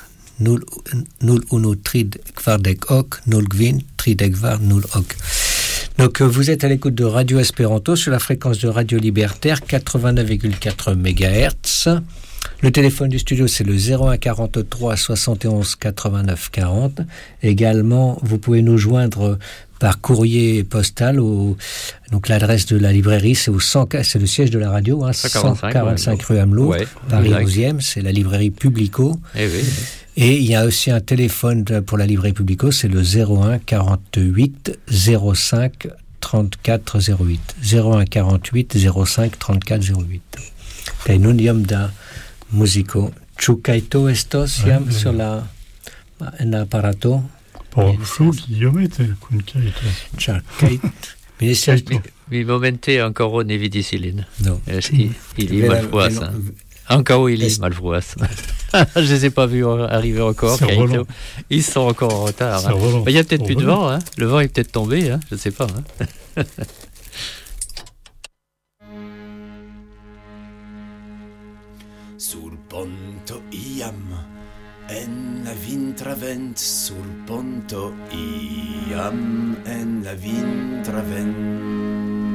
01 42 09 32 08. Donc vous êtes à l'écoute de Radio Espéranto sur la fréquence de Radio Libertaire 89,4 MHz. Le téléphone du studio, c'est le 01 43 71 89 40. Également, vous pouvez nous joindre par courrier postal. Donc l'adresse de la librairie, c'est le siège de la radio, 145 rue Amelot, Paris 11e, c'est la librairie Publico. Et il y a aussi un téléphone pour la librairie Publico, c'est le 01 48 05 34 08. 01 48 05 34 08. Kaj nun iom da muziko. Ĉu kaj to estos jam sur en aparato? Por flugi iomete kun kajto. Ĉar kajto. Mi momente ancora ne vidis ilin. No. Ili malfruas. Encore il est malfruas. Je les ai pas vus arriver encore. Ils sont encore en retard. Il y a peut-être plus de vent. Le vent est peut-être tombé. Je ne sais pas. Sul ponto iam en la vintra vent, sul ponto iam en la vintra vent.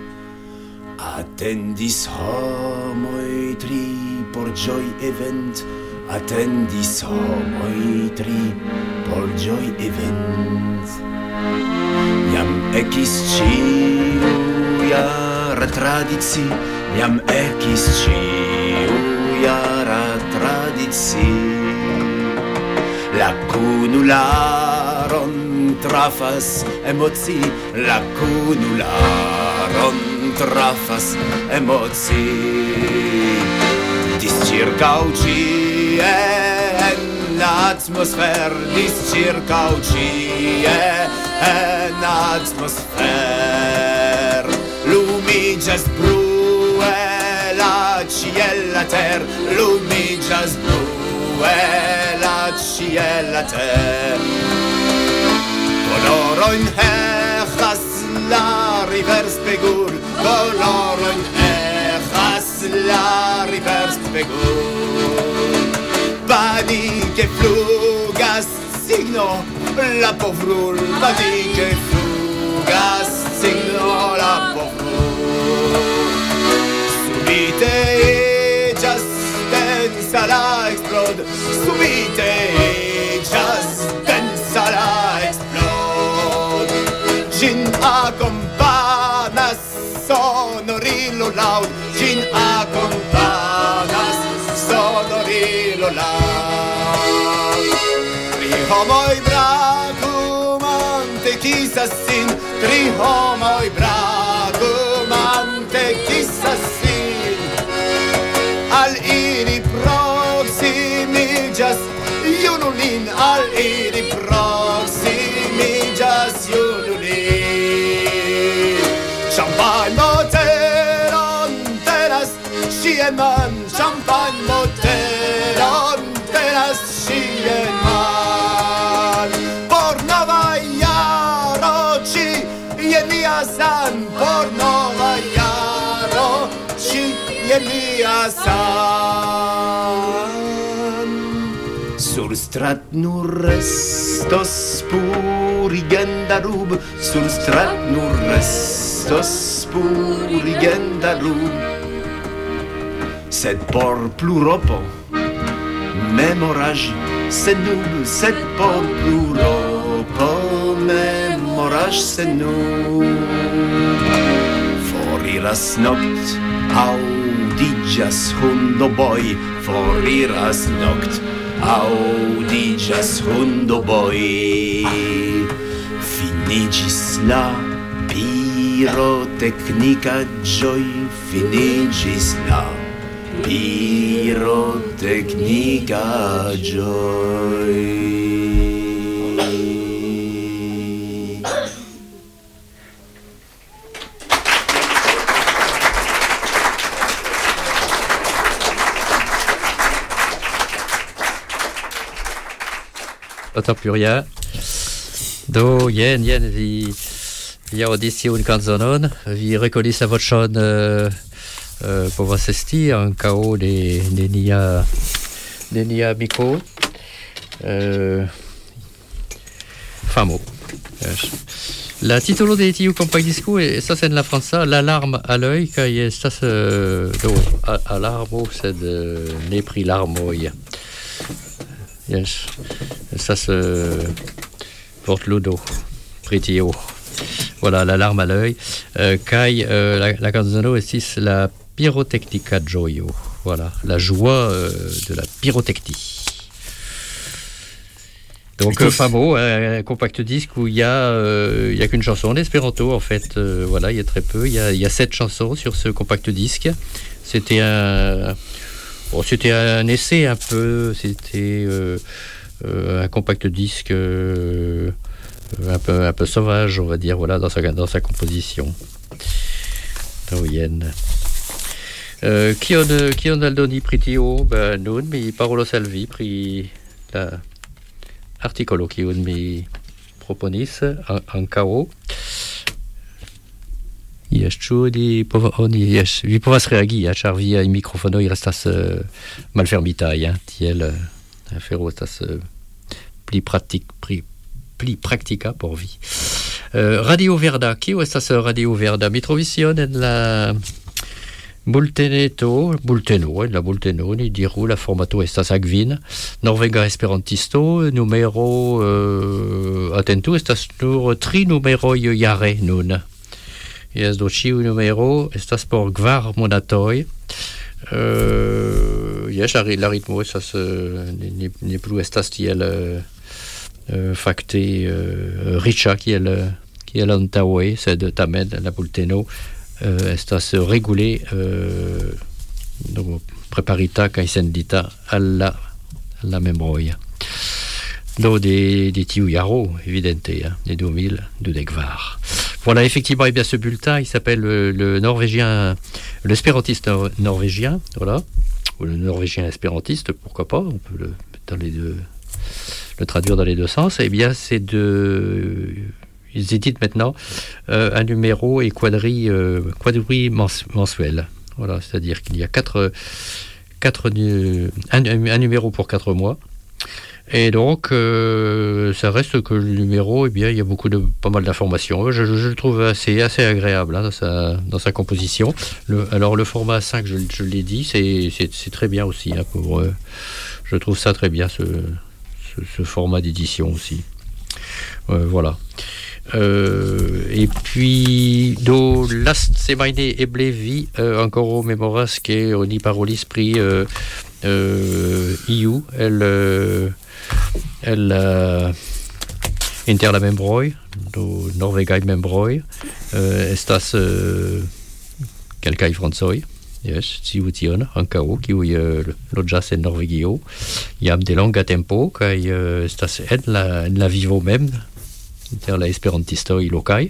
Attendis homoi tri por joy event, attendis homoi tri por joy event. Jam ekis ciu jara tradici, jam ekis ciu jara tradici. La kunularon trafas emoci, la kunularon trafas emoci. Discircau ci en atmosfer, discircau ci en atmosfer. Lumigas brue la ciel la ter, lumigas brue la ciel la ter. Coloroin hechas la rivers pegur, coloroin hechas la rivers pegur. Badi que flugas signo la povrul, badi que flugas signo la povrul. Subite just densa la explode, subite just densa la explode. Gin accompagnas sonorilo laud, gin accompagnas sonorilo laud. Tri homoi bracum ante quizás sin, tri homoi bracum jas Junulin al ili proximi jas Junulin Champagne moteron teras Sieman Champagne moteron teras Sieman Por Nova Jaro ci Jenia san Por Nova Jaro ci Jenia san Sur strat nur restos purigenda rub Sur strat nur restos purigenda rub Sed por pluropo memorage c'est nous Sed por pluropo memorage c'est nous Foriras noct audigas hundo boy Foriras noct audigas hundo boy Finigis la pirotechnica joy Finigis la pirotechnica joy Attends plus rien. Do jen vi audition canzonon, vi rekonis la voĉon povas esti ankaŭ de nia amiko famo. La titolo de tiu kompakdisko estas en la franca La larme à l'œil kaj estas do alarmo sed ne pri larmoj. Yes, estas portludo pritio. Voilà, la larme à l'œil. Kai la canzono estis la pyrotechnica gioio. Voilà, la joie de la pyrotechnie. Donc famo, un compact disque où il y a qu'une chanson en espéranto en fait. Voilà, il y a très peu. Il y a 7 chansons sur ce compact disque. C'était un essai un peu. C'était un compact disque un peu sauvage, on va dire, voilà, dans sa composition. Yen. Kion aldoni pritio, nun mi parolo salvi pri la artikolo kiun mi proponis ankaŭ. Yes, vi povas reagi, ĉar via mikrofonoj restas malfermitaj, tiel afero estas pli praktika por vi. Radio Verda, kio estas Radio Verda? Mi trovis ion en la bulteno, ni diru, la formato estas akvin, Norvega Esperantisto, numero, atentu, estas nur 3 numeroj jare nun. Jes, do ĉiu numero estas por 4 monatoj. Jes, la ritmo estas ne plu estas tiel fakte riĉa kiel antaŭe, sed tamen la bulteno estas regule preparita kaj sendita al la memroj. Do de tiu jaro, evidente, de 2024. Voilà, effectivement, et bien ce bulletin, il s'appelle le norvégien, l'espérantiste norvégien, voilà, ou le norvégien espérantiste, pourquoi pas, on peut le traduire dans les deux sens. Eh bien, ils éditent maintenant un numéro et quadri mensuel. Voilà, c'est-à-dire qu'il y a un numéro pour 4 mois. Et donc, ça reste que le numéro, eh bien, il y a pas mal d'informations. Je le trouve assez agréable dans sa composition. Alors, le format 5, je l'ai dit, c'est très bien aussi. Je trouve ça très bien, ce format d'édition aussi. Voilà. Et puis, do last semaine eblevi ancora memoras che oni parolis pri EU, inter la membroj, do norvegaj membroj, estas kelkaj francoj, Yes, Tion, Ankao, qui lo jazz en Norvégio. Iam de longa tempo, kai stas en la vivo même, inter la esperantistoj lokaj.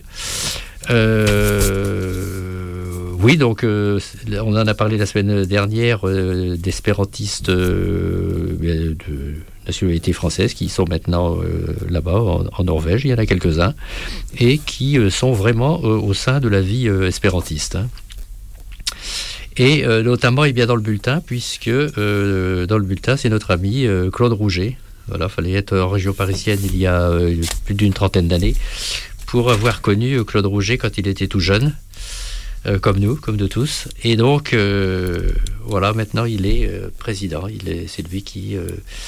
Oui, donc on en a parlé la semaine dernière d'espérantistes de nationalité française qui sont maintenant là-bas en Norvège. Il y en a quelques-uns et qui sont vraiment au sein de la vie espérantiste. Hein. Et notamment bien dans le bulletin, puisque dans le bulletin, c'est notre ami Claude Rouget. Voilà, fallait être en région parisienne il y a plus d'une trentaine d'années pour avoir connu Claude Rouget quand il était tout jeune. Comme nous, comme de tous. Et donc, voilà, maintenant il est président. C'est lui qui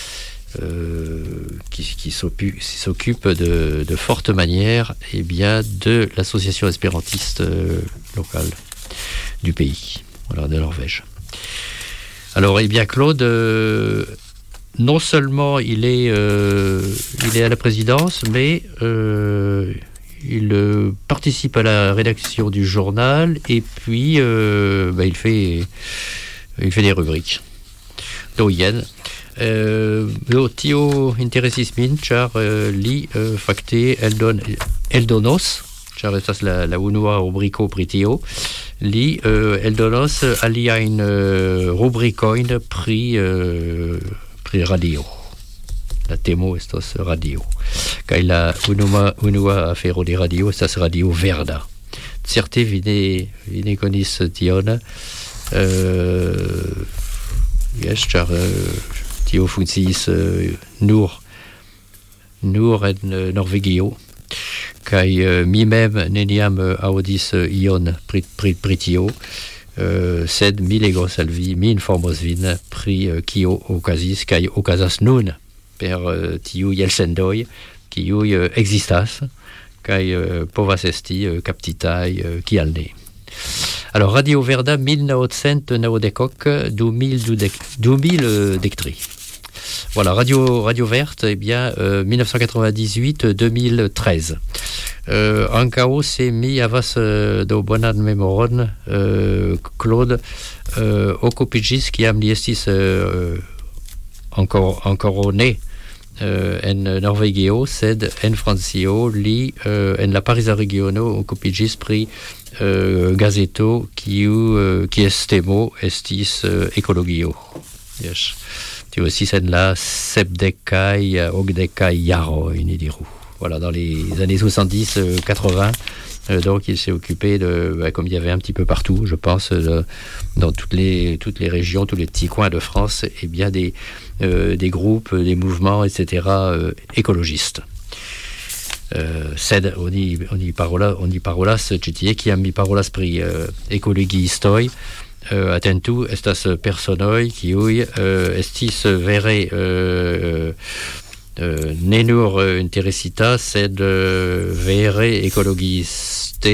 s'occupe de forte manière de l'association espérantiste locale du pays, voilà, de Norvège. Alors, Claude, non seulement il est à la présidence, mais il participe à la rédaction du journal et puis il fait des rubriques. Do yen. Tio interessis min, char li fakte eldonos, char estas la unua rubriko pri tio, li eldonos aliajn rubrikojn pri radio. La temo estos radio. Kaj la unua afero de radio estas Radio Verda. Certe vi ne konis tion. Jes, ĉar tio funkciis nur en Norvegio. Kaj mi mem neniam aŭdis ion pri tio. Sed mi legos al vi, mi informos vin pri kio okazis kaj okazas nun per tiuj elsendoj kiuj ekzistas kaj povas esti kaptitaj kial ne. Alors Radio Verda 1990-2013. Voilà, Radio Verte, 1998-2013. Ankaŭ se mi havas do bonan memoron, Claude okupiĝis kiam li estis encore ne en Norvegio, sed en Francio li en la Pariza regiono okupiĝis pri gazeto kies temo estis ekologio. Yes. Tio estis en la 70-80 jaroj, ni diru. Voilà, dans les années 70-80, donc il s'est occupé comme il y avait un petit peu partout, je pense, dans toutes les régions, tous les petits coins de France, des groupes, des mouvements, etc. Écologistes. Sed oni parolas ĉi tie, kiam mi parolas pri ekologiistoj, atentu, estas personoj kiuj estis vere ne nur interesita, sed vere ekologiste,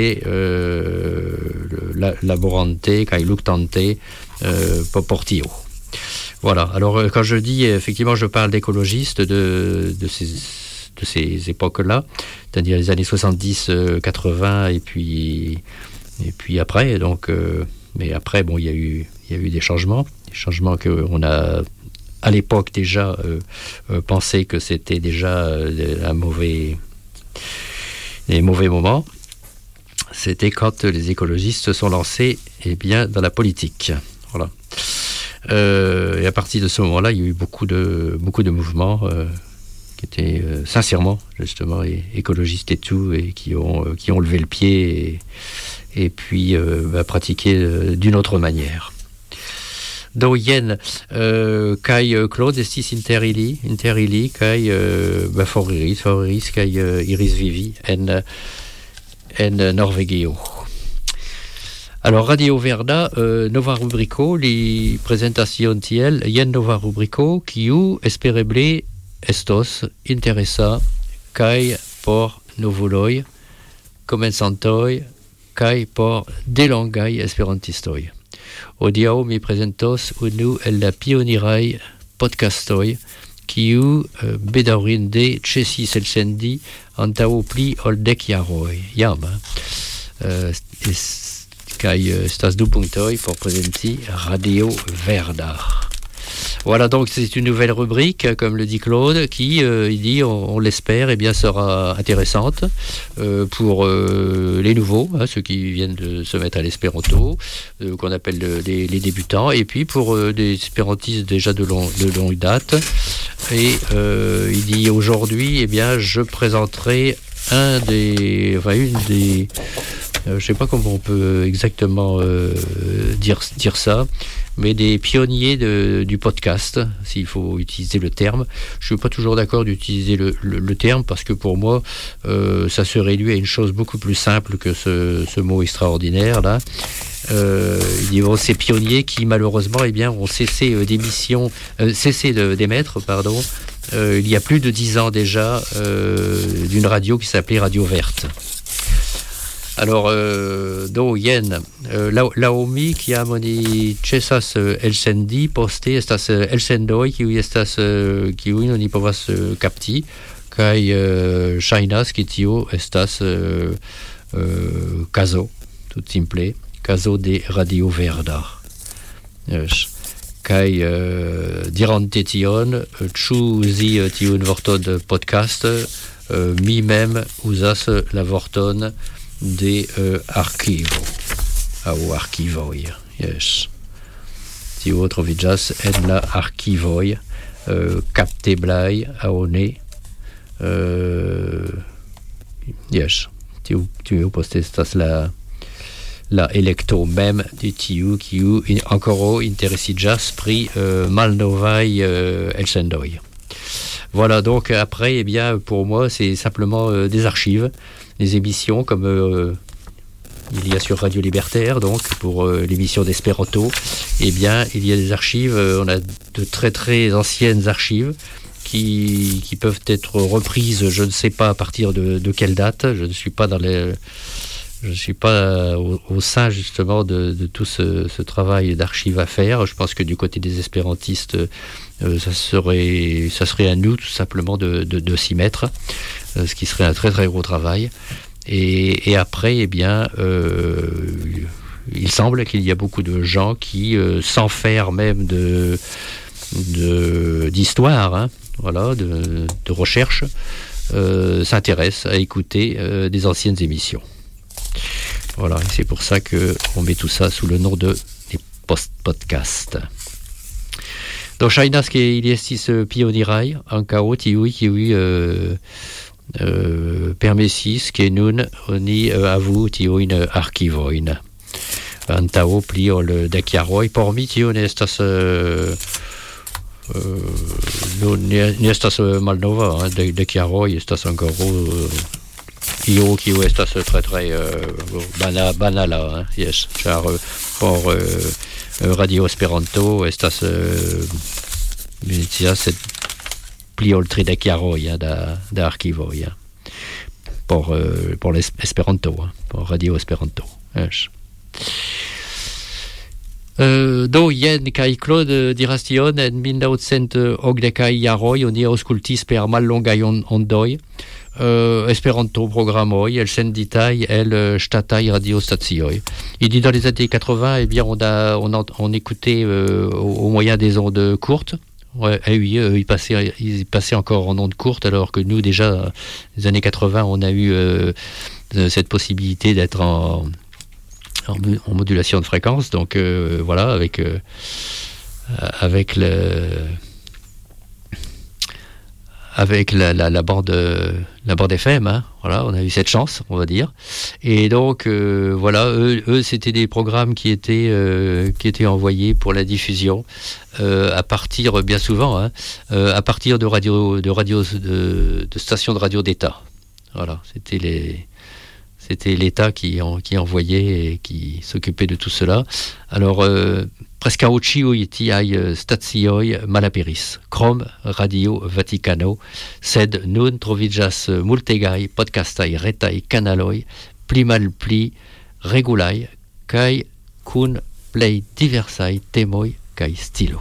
laborante kaj luktante por tio. Voilà, alors quand je dis, effectivement, je parle d'écologistes de ces époques-là, c'est-à-dire les années 70-80 et puis après, donc mais après, bon, il y a eu des changements qu'on a à l'époque déjà pensé que c'était déjà des mauvais moments. C'était quand les écologistes se sont lancés dans la politique. Voilà. Et à partir de ce moment-là, il y a eu beaucoup de mouvements qui étaient sincèrement justement écologistes et tout, et qui ont levé le pied et puis pratiqué d'une autre manière. Do jen kaj Claude estis inter ili kaj foriris kaj iris vivi en Norvegio. Alors Radio Verda, nova rubriko, li prezentas ion tiel, jen nova rubriko kiu espereble estos interesa kaj por novuloj, komencantoj kaj por delongaj esperantistoj. Hodiaŭ mi prezentos unu el la pioniraj podcastoj kiu bedaŭrinde ĉesis elsendi antaŭ pli ol 10 jaroj. Jam. kai estas du punktoj por prezenti Radio Verdar. Voilà, donc c'est une nouvelle rubrique, comme le dit Claude, qui, il dit, on l'espère, eh bien, sera intéressante pour les nouveaux, hein, ceux qui viennent de se mettre à l'espéranto, qu'on appelle les débutants, et puis pour des espérantistes déjà de longue date. Et il dit aujourd'hui, eh bien, je présenterai une des je ne sais pas comment on peut exactement dire ça, mais des pionniers du podcast, s'il faut utiliser le terme. Je ne suis pas toujours d'accord d'utiliser le terme, parce que pour moi, ça se réduit à une chose beaucoup plus simple que ce mot extraordinaire, là. Il dit, bon, ces pionniers qui, malheureusement, eh bien, ont cessé d'émettre, il y a plus de 10 ans déjà, d'une radio qui s'appelait Radio Verte. Alors, do jen laŭ qui a moni ĉesas elsendi, poste estas elsendoj kiujn oni povas kapti, kaj ŝajnas ke tio estas kazo, tout simple, kazo de Radio Verdar. Kaj dirante tion, ĉu uzi tiun vorton podcast, mi mem uzas la vorton de archivo au archivoj, yes. Tio troviĝas en la archivoj kapteblaj aŭ ne, yes. Tio poste estas la elekto mem de tiu kiu ankoraŭ interesiĝas pri malnovaj elsendoj. Voilà, donc après, eh bien, pour moi, c'est simplement des archives, des émissions comme il y a sur Radio Libertaire, donc pour l'émission d'Espéranto. Eh bien, il y a des archives, on a de très très anciennes archives qui peuvent être reprises, je ne sais pas à partir de quelle date. Je ne suis pas au sein justement de tout ce travail d'archives à faire. Je pense que du côté des espérantistes, ça serait à nous tout simplement de s'y mettre, ce qui serait un très très gros travail. Et après, eh bien, il semble qu'il y a beaucoup de gens qui, sans faire même d'histoire, hein, voilà, de recherche, s'intéressent à écouter des anciennes émissions. Voilà, et c'est pour ça qu'on met tout ça sous le nom de des podcasts. Do ŝajnas ke ili estis pioniraj ankaŭ tiuj kiuj permesis ke nun oni havu tiujn arkivojn. Antaŭ pli ol 10 jaroj. Por mi tio ne estas ne estas malnova, 10 jaroj estas ankoraŭ io kiu estas tre tre banala, hein, yes, ĉar por Radio Esperanto estas sed pli ol 30 jaroj da arkivoj por Esperanto, por Radio Esperanto. Yes. Do jen kaj Claude diras tion, en 1980 jaroj oni aŭskultis per mallongaj ondoj Esperanto programoj elsenditaj el ŝtataj radiostacioj. Il dit dans les années 80, eh bien on écoutait au moyen des ondes courtes. Ouais, oui, ils passaient encore en ondes courtes, alors que nous déjà les années 80 on a eu cette possibilité d'être en modulation de fréquence, donc voilà, avec la bande FM, hein, voilà, on a eu cette chance, on va dire. Et donc voilà, eux c'était des programmes qui étaient envoyés pour la diffusion à partir, bien souvent, hein, à partir de stations de radio d'État. Voilà, c'était l'État qui envoyait et qui s'occupait de tout cela. Alors, preskaŭ ĉiuj tiaj stacioj malaperis, krom Radio Vatikano, sed nun troviĝas multegaj podcastaj retaj kanaloj, pli malpli regulaj kaj kun plej diversaj temoj kaj stilo.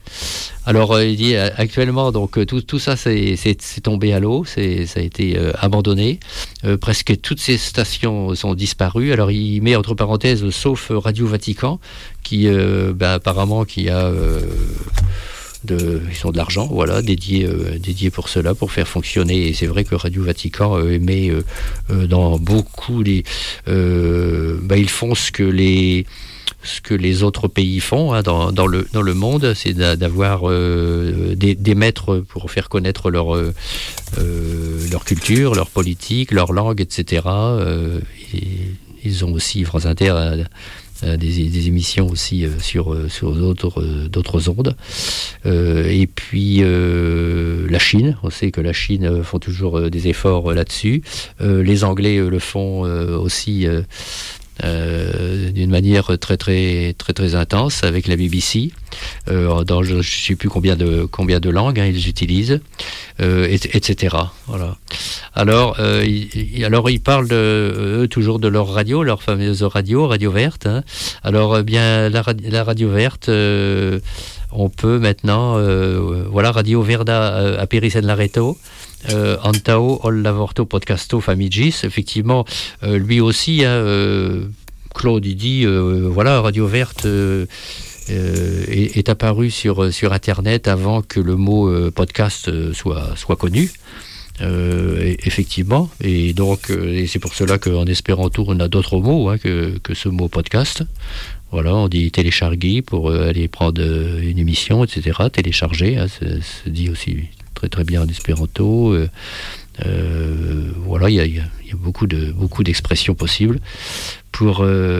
Alors, il dit actuellement, donc tout ça, c'est tombé à l'eau, ça a été abandonné. Presque toutes ces stations sont disparues. Alors, il met entre parenthèses, sauf Radio Vatican, qui apparemment qui a ils ont de l'argent, voilà, dédié pour cela, pour faire fonctionner. Et c'est vrai que Radio Vatican émet dans beaucoup ils font ce que les autres pays font dans le monde, c'est d'avoir d'émettre pour faire connaître leur culture, leur politique, leur langue, etc. Ils ont aussi, France Inter, des émissions aussi sur d'autres ondes. Et puis la Chine, on sait que la Chine font toujours des efforts là-dessus. Les Anglais le font aussi d'une manière très très très très intense avec la BBC dans je ne sais plus combien de langues ils utilisent, etc. Voilà. Alors ils parlent toujours de leur radio, leur fameuse radio verte. Alors bien la radio verte, on peut maintenant Radio Verda a Perisen Lareto. Antao ol lavorto podcasto famigis, effectivement, lui aussi, Claude, il dit, Radio Verte est apparu sur Internet avant que le mot podcast soit connu. Effectivement, et donc et c'est pour cela qu'en espéranto on a d'autres mots que ce mot podcast. Voilà, on dit télécharger pour aller prendre une émission, etc. Télécharger, se dit aussi très très bien en espéranto. Voilà, il y a beaucoup d'expressions possibles pour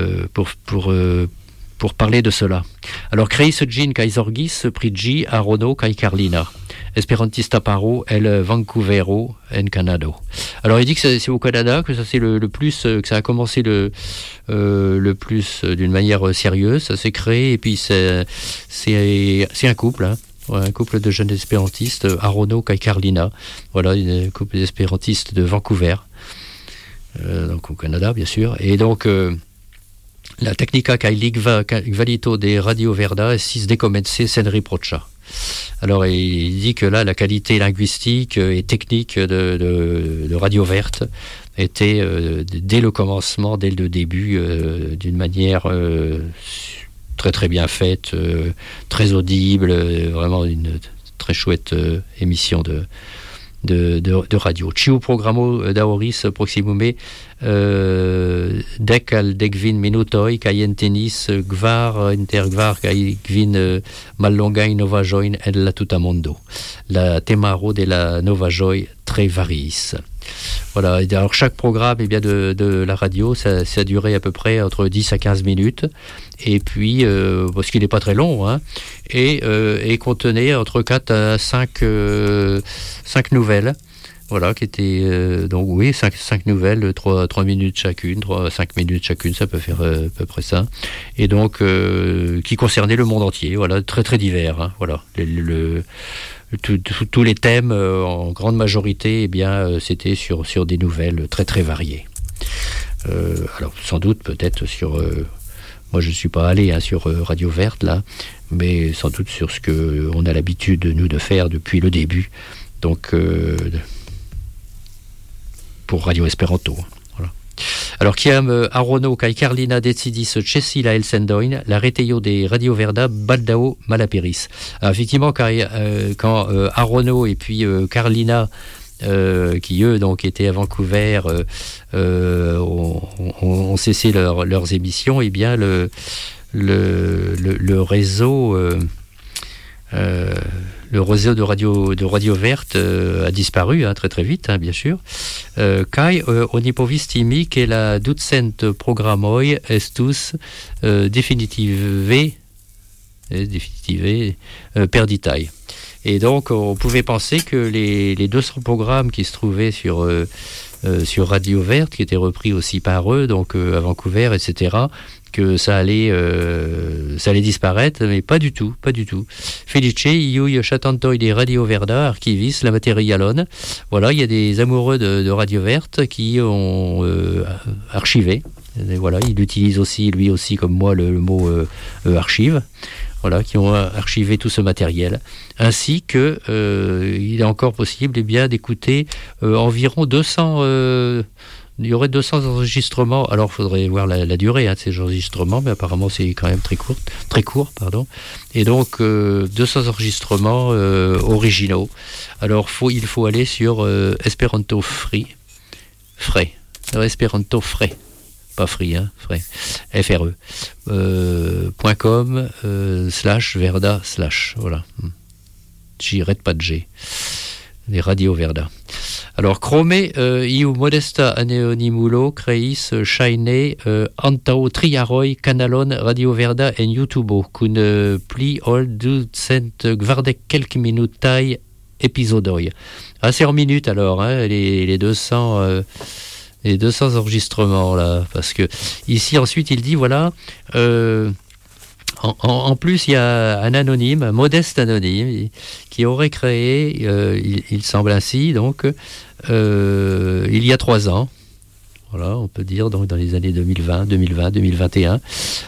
parler de cela. Alors, Kreis Jean Kaisorgis, Prigi, Arono, Kai Carlina, Esperantista Paro, El Vancouvero, en Canada. Alors, il dit que c'est au Canada que ça c'est le plus, que ça a commencé le plus d'une manière sérieuse. Ça s'est créé et puis c'est un couple. Un couple de jeunes espérantistes, Arono Kai Carlina. Voilà, un couple d'espérantistes de Vancouver, donc au Canada, bien sûr. Et donc, la technica kai valito de Radio Verda sis decomence sen riprocha. Alors, il dit que là, la qualité linguistique et technique de Radio Verte était, dès le commencement, dès le début, d'une manière très très bien faite, très audible, vraiment une très chouette émission de radio. Ciu programo daoris proximume dec al decvin minutoi kai entenis gvar inter gvar kai gvin mallongai nova join en la tuta mondo. La temaro de la nova joy très variis. Voilà, et alors chaque programme de la radio, ça durait à peu près entre 10 à 15 minutes, et puis, parce qu'il n'est pas très long, et contenait entre 4 à 5 nouvelles, voilà, qui étaient, donc oui, 5 nouvelles, 3 minutes chacune, 5 minutes chacune, ça peut faire à peu près ça, et donc, qui concernaient le monde entier, voilà, très très divers, voilà, tous les thèmes, en grande majorité, c'était sur des nouvelles très très variées. Alors sans doute peut-être sur, moi je ne suis pas allé sur Radio Verte là, mais sans doute sur ce que on a l'habitude nous de faire depuis le début. Donc pour Radio Esperanto. Voilà. Alors Kiam Arono kai Carlina decidis cesi la elsendoin la reteio de Radio Verda baldao malaperis. Alors, effectivement quand Arono et puis Carlina qui eux donc étaient à Vancouver ont cessé leurs émissions, et bien le réseau de radio verte a disparu très très vite, bien sûr. Kai oni povis timi que la ducent programoi estus definitive perditai. Et donc on pouvait penser que les 200 programmes qui se trouvaient sur Radio Verte, qui étaient repris aussi par eux, donc à Vancouver, etc., que ça allait disparaître, mais pas du tout. Felice, iui chatantoi de Radio Verda, archivis, la matérialone. Voilà, il y a des amoureux de Radio Verte qui ont archivé. Et voilà, il utilise aussi, lui aussi, comme moi, le mot archive. voilà, qui ont archivé tout ce matériel, ainsi que il est encore possible d'écouter environ 200. Il y aurait 200 enregistrements. Alors, il faudrait voir la durée de ces enregistrements, mais apparemment, c'est quand même très court, pardon. Et donc, 200 enregistrements originaux. Alors, il faut aller sur Esperanto Frais. Alors, Esperanto Frais. Pas free, hein, frais. FRE. .com /Verda /. Voilà. J'arrête pas de G. Les Radio Verda. Alors, Chromé, iu modesta anonimulo creis shaine antau triaroi canalon Radio Verda en YouTube, kun pli ol 220 quelques minutai épisodoi. C'est en minutes alors, hein, les 200 enregistrements là, parce que ici ensuite il dit voilà. En plus, il y a un anonyme, un modeste anonyme, qui aurait créé, il semble ainsi, donc, il y a 3 ans, voilà, on peut dire, donc dans les années 2021,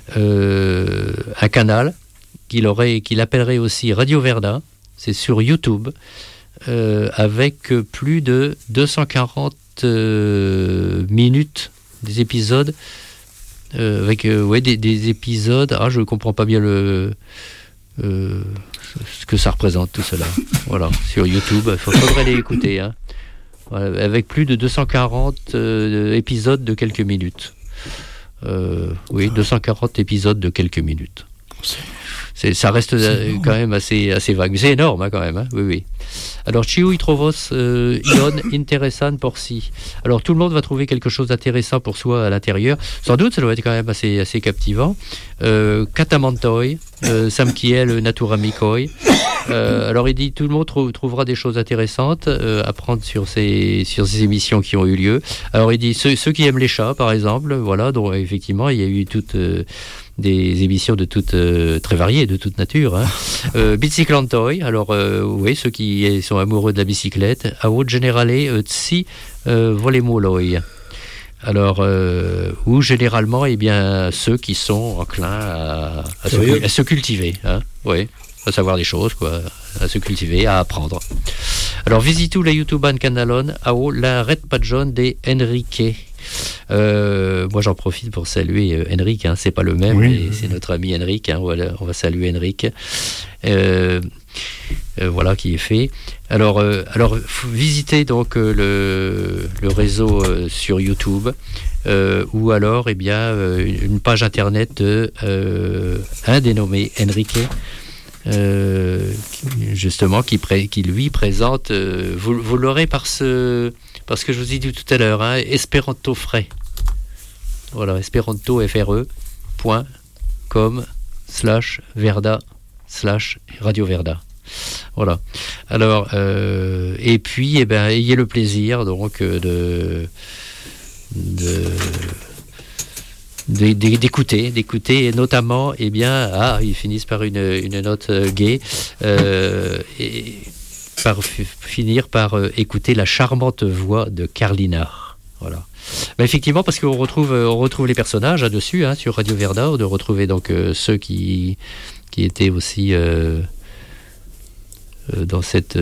un canal qu'il appellerait aussi Radio Verda, c'est sur YouTube, avec plus de 240 minutes des épisodes. Avec des épisodes. Je ne comprends pas bien ce que ça représente tout cela. Voilà, sur YouTube, il faudrait les écouter. Hein. Voilà, avec plus de 240 épisodes de quelques minutes. 240 épisodes de quelques minutes. Ça reste quand même assez vague. Mais c'est énorme quand même. Hein. Oui. Alors, Ciu trovos ion interessan por si. Alors, tout le monde va trouver quelque chose d'intéressant pour soi à l'intérieur. Sans doute, ça doit être quand même assez captivant. Catamantoi, samkiel naturamikoi. Alors, il dit tout le monde trouvera des choses intéressantes à prendre sur ces émissions qui ont eu lieu. Alors, il dit ceux qui aiment les chats, par exemple, voilà, dont effectivement, il y a eu toutes des émissions de toutes très variées, de toute nature. Hein. Biciclantoi, alors ceux qui sont amoureux de la bicyclette. Aut generale tsi volemoloi. Alors, ou généralement, ceux qui sont enclins à se cultiver. Hein. Oui, à savoir des choses, quoi, à se cultiver, à apprendre. Alors, visitou la YouTuban canalon ao la red pagion de Enrique. Moi j'en profite pour saluer Henrik, hein, c'est pas le même, mais c'est notre ami Henrik, hein, voilà, on va saluer Henrik, voilà qui est fait. Alors visitez donc le réseau sur YouTube, ou alors une page internet de un dénommé Henrik, justement qui lui présente, vous l'aurez parce que je vous ai dit tout à l'heure, hein, Esperanto Frais. Voilà, Esperanto FRE.com /Verda /Radio Verda. Voilà. Alors, et puis, ayez le plaisir donc d'écouter, et notamment, ils finissent par une note gaie, et finir par écouter la charmante voix de Carlinard. Voilà. Mais effectivement, parce qu'on retrouve les personnages là-dessus, hein, sur Radio Verda, de retrouver donc ceux qui étaient aussi dans cette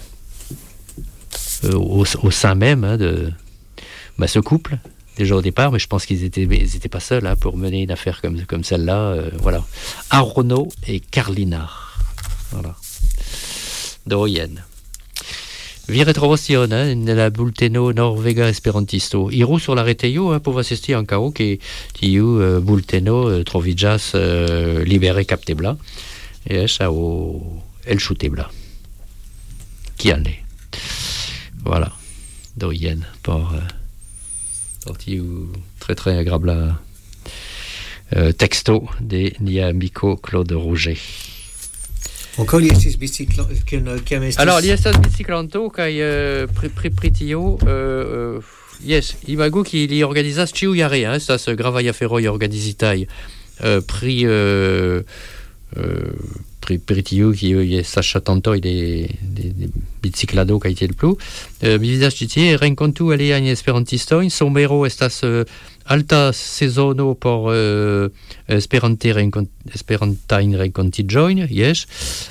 au sein même, hein, de ce couple déjà au départ, mais je pense qu'ils étaient pas seuls, hein, pour mener une affaire comme celle-là. Voilà, Arnaud et Carlinard. Voilà. Doyen. Vi retrovazione nella bulteno Norvega Esperantisto. Iru sur la retejo, hein, pour assister en cao che tiu bulteno troviĝas libere kaptebla. Jes au el ŝutebla. Kial ne? Voilà. Doyen por tiu très très agréable texto de nia amico Claude Rouget. Encore li estis biciclanto, alors li estas biciclanto kaj pritio yes, imagu ki li organizas ĉiujare, estas gravaj aferoj organizitaj pri Pritiu qui Sacha tanto il est des biciclado qui a été le plus mi vidas citi rencontu ali en esperantisto in sombero estas alta sezono por esperantain rencontiĝojn yes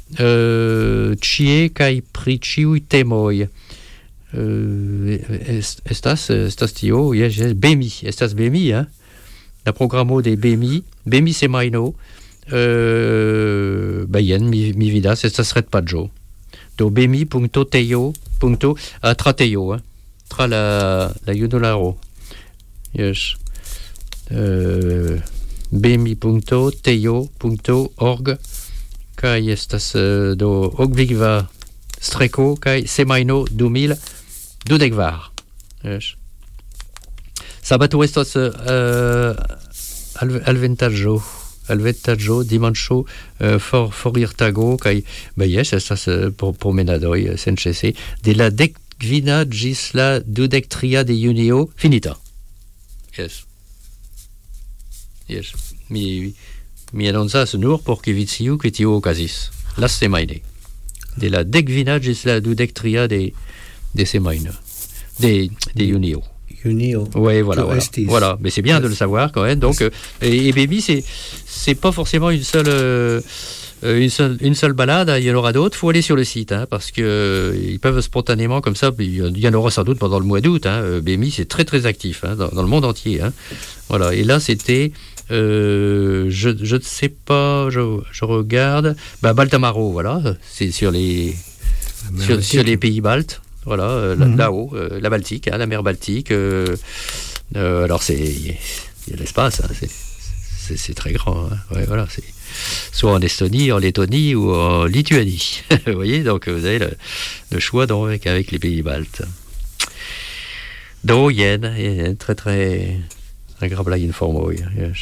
ĉie kaj pri ĉiuj temoj estas tio yes BMI estas BMI la programo de BMI semajno jen mi vidas estas retpaĝo do bmi.tejo tra tejo tra la junularo yes bmi.tejo.org kaj estas do Ogvigva streko kaj semajno 2012 yes sabato estas alventaggio dimanĉo forirtago kaj yes estas promenadoj senĉese de la 15 ĝis la 23 de junio finita yes mi anoncas nur por ke vi sciu ke tio okazis lastsemajne de la 15 ĝis la 23 de semajno de junio. Ouais, voilà. Mais c'est bien de le savoir quand même. Donc, et Baby, c'est pas forcément une seule balade. Il y en aura d'autres. Faut aller sur le site, parce que ils peuvent spontanément comme ça. Il y en aura sans doute pendant le mois d'août. Baby, c'est très très actif dans le monde entier. Voilà. Et là, c'était, je ne sais pas. Je regarde. Baltamaro, voilà. C'est sur les pays baltes. Voilà, là-haut, la Baltique, la mer Baltique. Alors, il y a l'espace, c'est très grand. Ouais, voilà, c'est soit en Estonie, en Lettonie ou en Lituanie. Vous voyez, donc vous avez le choix donc, avec les pays baltes. Donc, yen, très très agréable à informer.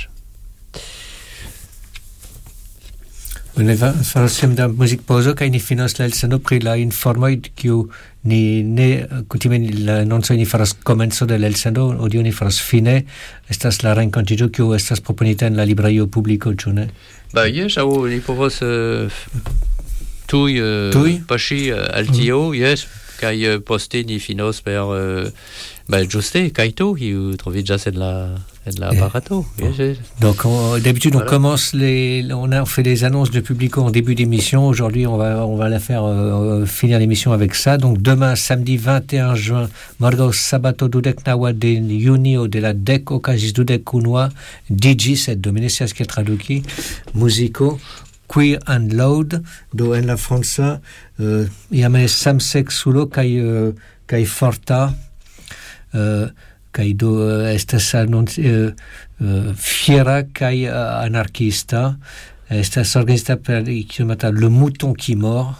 Ne farem da muzikpozo kaj ni finos la elsendo pri la informoj kiu ni ne kutime la anonco ni faras komenco de la elsendo, hodiaŭ ni faras fine. Estas la renkontiĝo kiu estas proponita en la librejo publiko, ĉu ne? Jes, aŭ ni povos tuj paŝi al tio, jes, kaj poste ni finos per ĝuste Kaito, kiu troviĝas en la barato. Donc d'habitude on commence on a fait des annonces de Publico en début d'émission. Aujourd'hui on va la faire finir l'émission avec ça. Donc demain samedi 21 juin morgaŭ sabato 29 de junio de la 10 okazis 21 DG sed do mi ne scias kiel traduki muziko Queer and Loud do en la franca jam samseksulo kaj forta kaj do estas fiera kaj anarkista. Estas organizita per le mouton qui mord.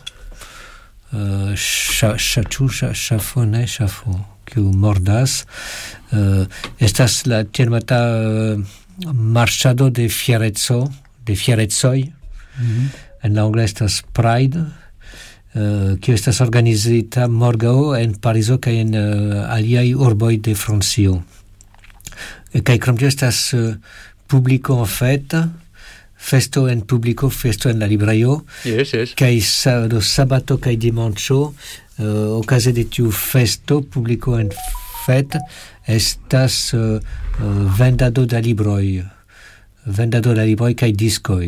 Ŝafo, kiu mordas. Estas la tiamata marŝado de fierecoj. En la angla estas Pride. Kiu estas organizita morgaŭ en Parizo kaj en aliaj urboj de Francio. Kaj krom tio estas Publico en fête, festo en Publico, festo en la librejo. Kaj sabato kaj dimanĉo okaze de tiu festo Publico en fête estas vendado da libroj kaj diskoj.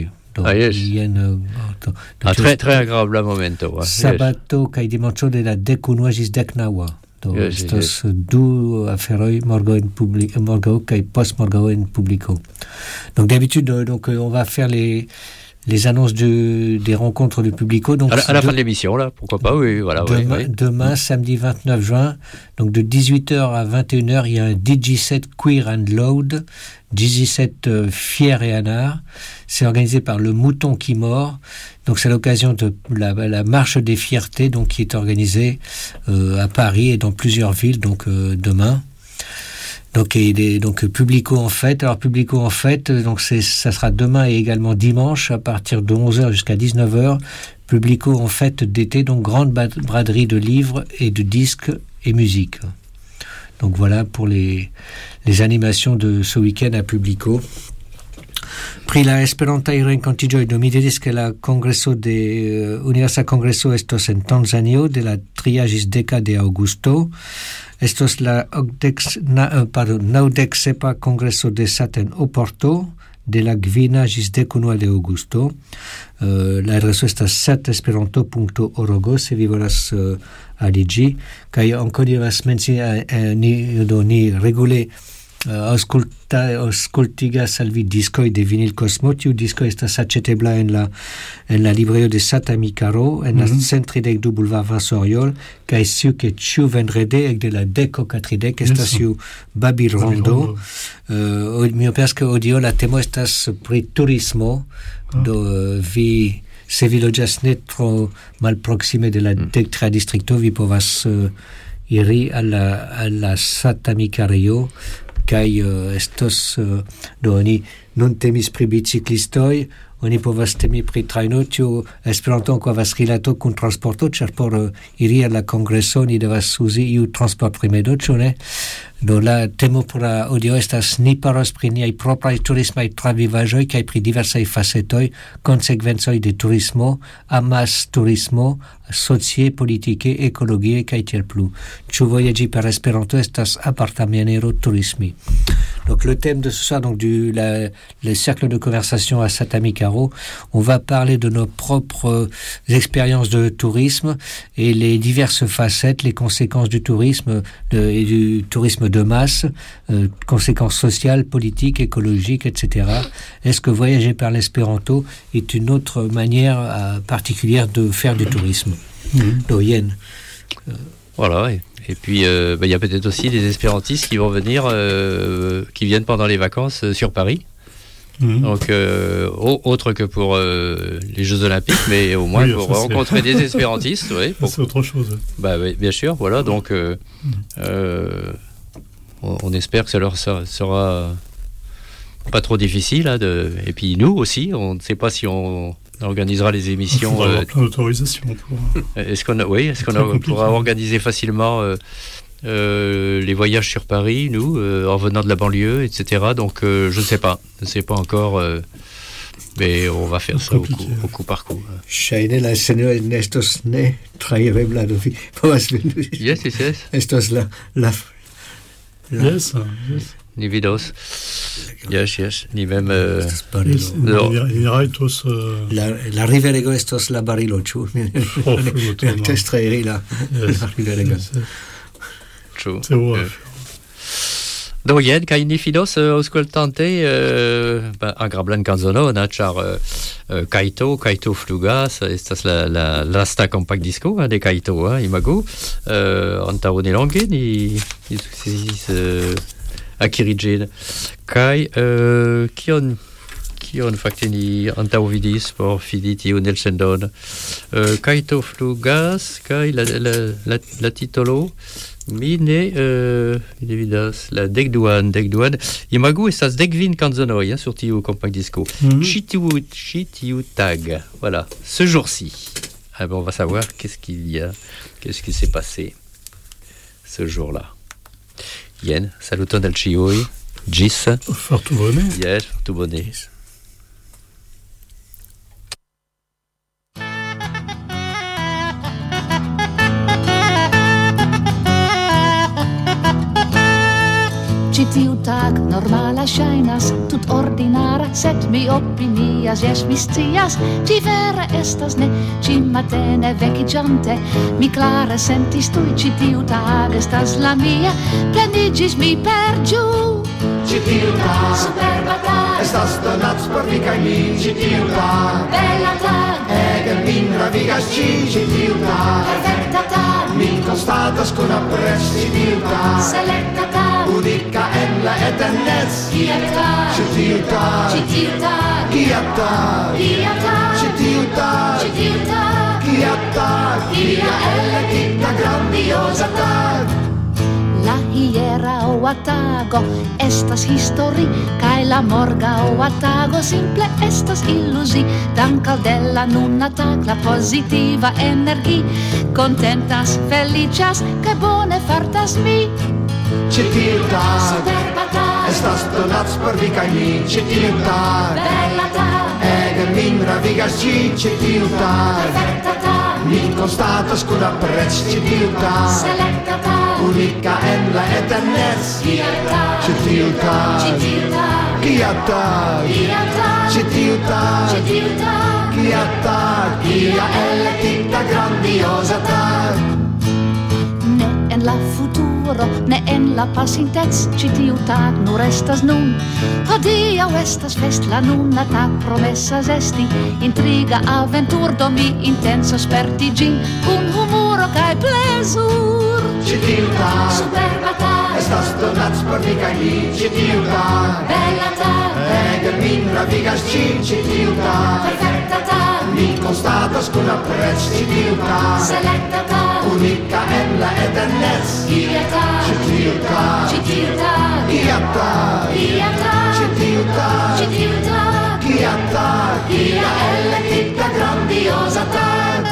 Très très agréable momento. Sabato kaj dimanĉo de la 11 ĝis 19. Estos du aferoj morgaŭ kaj postmorgaŭ en Publico. Donc d'habitude on va faire les annonces des rencontres de Publico. Donc à la fin de l'émission, là, pourquoi pas, oui, voilà. Demain, samedi 29 juin, donc de 18h à 21h, il y a un DJ7 Queer and Loud, DJ7 Fier et Anard. C'est organisé par le Mouton qui mord. Donc c'est l'occasion de la marche des fiertés, donc qui est organisée à Paris et dans plusieurs villes, donc demain. Donc Publico en fête. Alors Publico en fête, donc ça sera demain et également dimanche à partir de 11h jusqu'à 19h. Publico en fête d'été, donc grande braderie de livres et de disques et musique. Donc voilà pour les animations de ce week-end à Publico. Pri la Esperantaj renkontiĝoj do mi diris ke la kongreso de Universa Kongreso estos en Tanzanio de la 3 ĝis 10 de aŭgusto. Estos la 97 kongreso de SAT en Oporto de la 5 ĝis 11 de aŭgusto. La adreso estas satesperanto.org se vi volas aliĝi. Kaj ankaŭ devas mencii ni regule auscultigas al vi discoi de Vinyl Cosmo. Tiu disco estas aĉetebla en la libreo de Sat Amicaro en la 132 Boulevard Vincent Auriol, kaj ke ĉiu vendrede ekde la 10:30 estas tiu Babil Rondo. Mi opinias ke hodiaŭ la temo estas pri turismo, do vi se vi loĝas ne tro malproksime de la 13 distrikto, vi povas iri al la Sat Amicario. Kaj estos do oni nun temis pri biciklistoj, oni povas temi pri trajno, tiu Esperanto ankaŭ havas rilato kun transporto, ĉar por iri al la kongreso ni devas uzi iu transportrimedo, ĉu ne? Do la temo por la hodiaŭ estas ni parolas pri niaj propraj turismaj travivaĵoj kaj pri diversaj facetoj, konsekvencoj de turismo, amasturismo, socie, politike, ekologie kaj tiel plu. Ĉu vojaĝi per Esperanto estas aparta maniero turismi. Donc le thème de ce soir, donc le cercle de conversation à Sat Amicaro, on va parler de nos propres expériences de tourisme et les diverses facettes, les conséquences du tourisme et du tourisme de masse, conséquences sociales, politiques, écologiques, etc. Est-ce que voyager par l'espéranto est une autre manière particulière de faire du tourisme? Yen. Voilà. Et puis, il y a peut-être aussi des espérantistes qui vont venir, qui viennent pendant les vacances sur Paris. Donc, autre que pour les Jeux Olympiques, mais au moins pour rencontrer des espérantistes. Oui, c'est autre chose. Bah, oui, bien sûr, voilà. Donc, on espère que ça leur sera pas trop difficile. Hein, et puis, nous aussi, on ne sait pas si on organisera les émissions. Il faut avoir plein d'autorisations pour... Est-ce qu'on pourra organiser facilement les voyages sur Paris, nous, en venant de la banlieue, etc. Donc, je ne sais pas encore, mais on va faire ça au coup par coup. Ŝajne la scenejo estos ne trairebla, do vi povas veni. Yes. Estos la Yes. Ni vidos. Yes. Ni même... La riverego estos la barilo, ĉu? Testrairi la riverego. True. Do jen, kaj ni fidos aŭskultante agrablan kanzonon, ĉar Kaito flugas, estas la lasta compact disco de Kaito, imagu. Antaŭ nelonge ni sukcesis akiri ĝin. Kaj kion fakte ni antaŭvidis por fidi tiun elsendon? Kaito flugas kaj la titolo mi ne vidas la dekduan. Imagu estas 10 kanzonoj sur tiu compact disco. Ĉi tiu tag. Voilà, ce jour-ci. On va savoir qu'est-ce qui s'est passé ce jour-là. Jen, saluton al ĉiuj. Ĝis. Fortu bone. Yes, fortu bone. Ĉi tiu tag normala ŝajnas tut ordinara, sed mi opinias, jes mi scias, ĝi vere estas ne. Ĉi-matene vekiĝante, mi klare sentis tuj, ĉi tiu tag estas la mia, pleniĝis mi per ĝu. Ĉi tiu tag, superba tag, estas donac por vi kaj mi. Ĉi tiu tag, bela tag, ege min ravigas ĉi tiu tag, perfekta tag, mi konstatas kun apres ĉi tiu tag, selekta tag, unika en la eternec. Kia tag, ĉi tiu tag, ĉi tiu tag, kia tag, ĉi tiu tag, kia tag, kia elektita grandioza tag. La hieraŭa tago estas histori, kaj la morgaŭa tago simple estas iluzi. Dank'al de la nuna tag, la pozitiva energi kontentas, feliĉas kaj bone fartas mi. Ĉi tiu tag, superba tag, Estas donats per vi kaj mi ĉe tiu tag. Bella tag. Ege min ravigas ĝi ĉe tiu tag. Perfekta tag. Mi konstatas kun aprec ĉe tiu tag. Selekta tag. Unika en la eternec. Kia tag. Ĉe tiu tag. Ĉe tiu tag. Kia tag. Kia tag. Ĉe tiu tag. Ĉe tiu tag. Kia tag. Kia elektita grandioza tag. Ne en la futuro, ne en la pasintec, ĉi tiu tag nur estas nun. Hodiaŭ estas fest, la nuna tag promesas esti intriga aventur, do mi intencas sperti ĝin kun humuro kaj plezur. Ĉi tiu tag. Superba tag. Estas donats per vi kaj mi ĉe tiu tag. Bella tag. Ege min ravigas ĝi ĉe tiu tag. Perfekta tag. Mi konstatas kun aprec ĉe tiu tag. Selekta tag. Unika en la eternec. Kia tag. Ĉe tiu tag. Ĉi tiu tag. Kia tag. Kia tag. Ĉe tiu tag. Ĉi tiu tag. Kia tag. Kia elektita grandioza tag.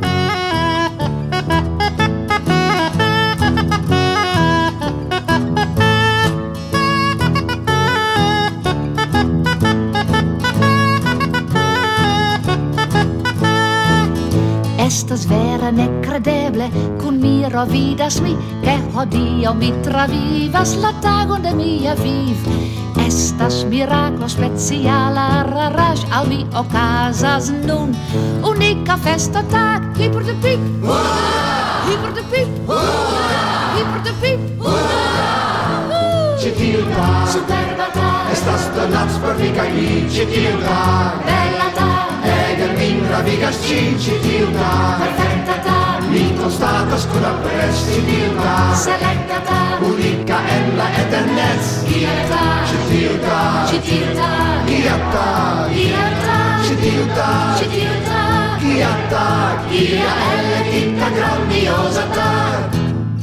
Estas vera nekredeble, kun miro vidas mi, ke hodiaŭ mi travivas la tagon de mia viv. Estas miraklo speciala raraĵ al mi okazas nun. Unika festo tag, hiper de pip, hiper de pip, hiper de pip. Ĉe tiu tag. Superba tag. Estas donats per vi kaj mi ĉe tiu tag. Bella tag. Ege min ravigas ĝi ĉe tiu tag. Perfekta tag. Mi konstatas kun aprec ĉe tiu tag. Selekta tag. Unika en la eternec. Kia tag. Ĉe tiu tag. Ĉi tiu tag. Kia tag. Kia tag. Ĉe tiu tag. Ĉi tiu tag. Kia tag. Kia elektita grandioza tag.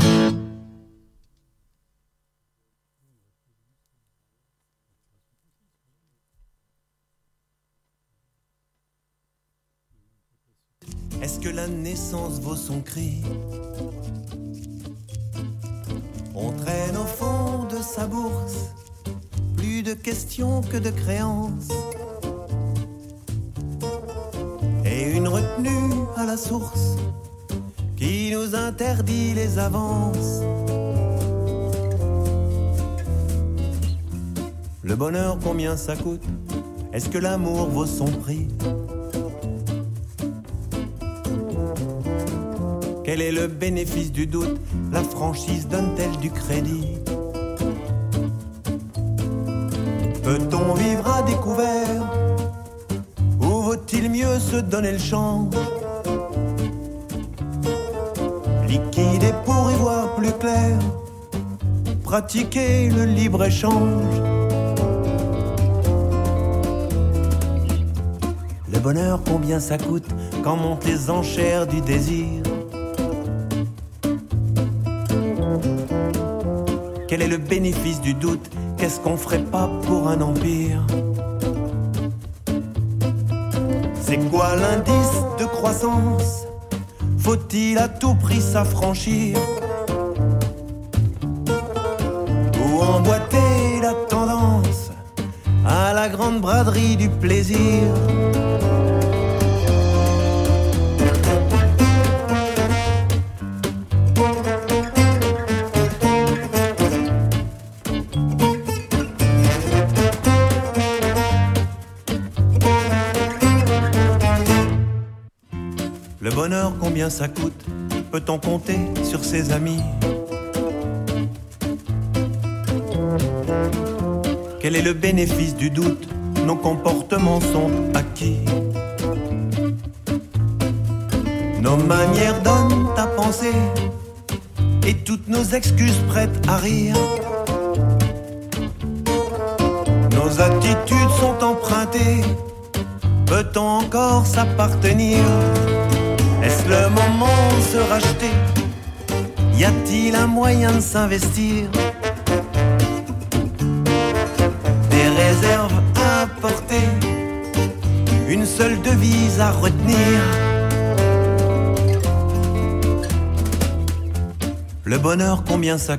Est-ce que la naissance vaut son cri? On traîne au fond de sa bourse, plus de questions que de créances, et une retenue à la source qui nous interdit les avances. Le bonheur, combien ça coûte? Est-ce que l'amour vaut son prix? Quel est le bénéfice du doute? La franchise donne-t-elle du crédit? Peut-on vivre à découvert? Ou vaut-il mieux se donner le change? Liquider pour y voir plus clair, pratiquer le libre-échange. Le bonheur, combien ça coûte quand montent les enchères du désir? Quel est le bénéfice du doute? Qu'est-ce qu'on ferait pas pour un empire? C'est quoi l'indice de croissance? Faut-il à tout prix s'affranchir? Ou emboîter la tendance à la grande braderie du plaisir? Le bonheur, combien ça coûte? Peut-on compter sur ses amis? Quel est le bénéfice du doute? Nos comportements sont acquis. Nos manières donnent à penser et toutes nos excuses prêtes à rire. Nos attitudes sont empruntées. Peut-on encore s'appartenir? Est-ce le moment de se racheter? Y a-t-il un moyen de s'investir? Des réserves à apporter, une seule devise à retenir. Le bonheur, combien ça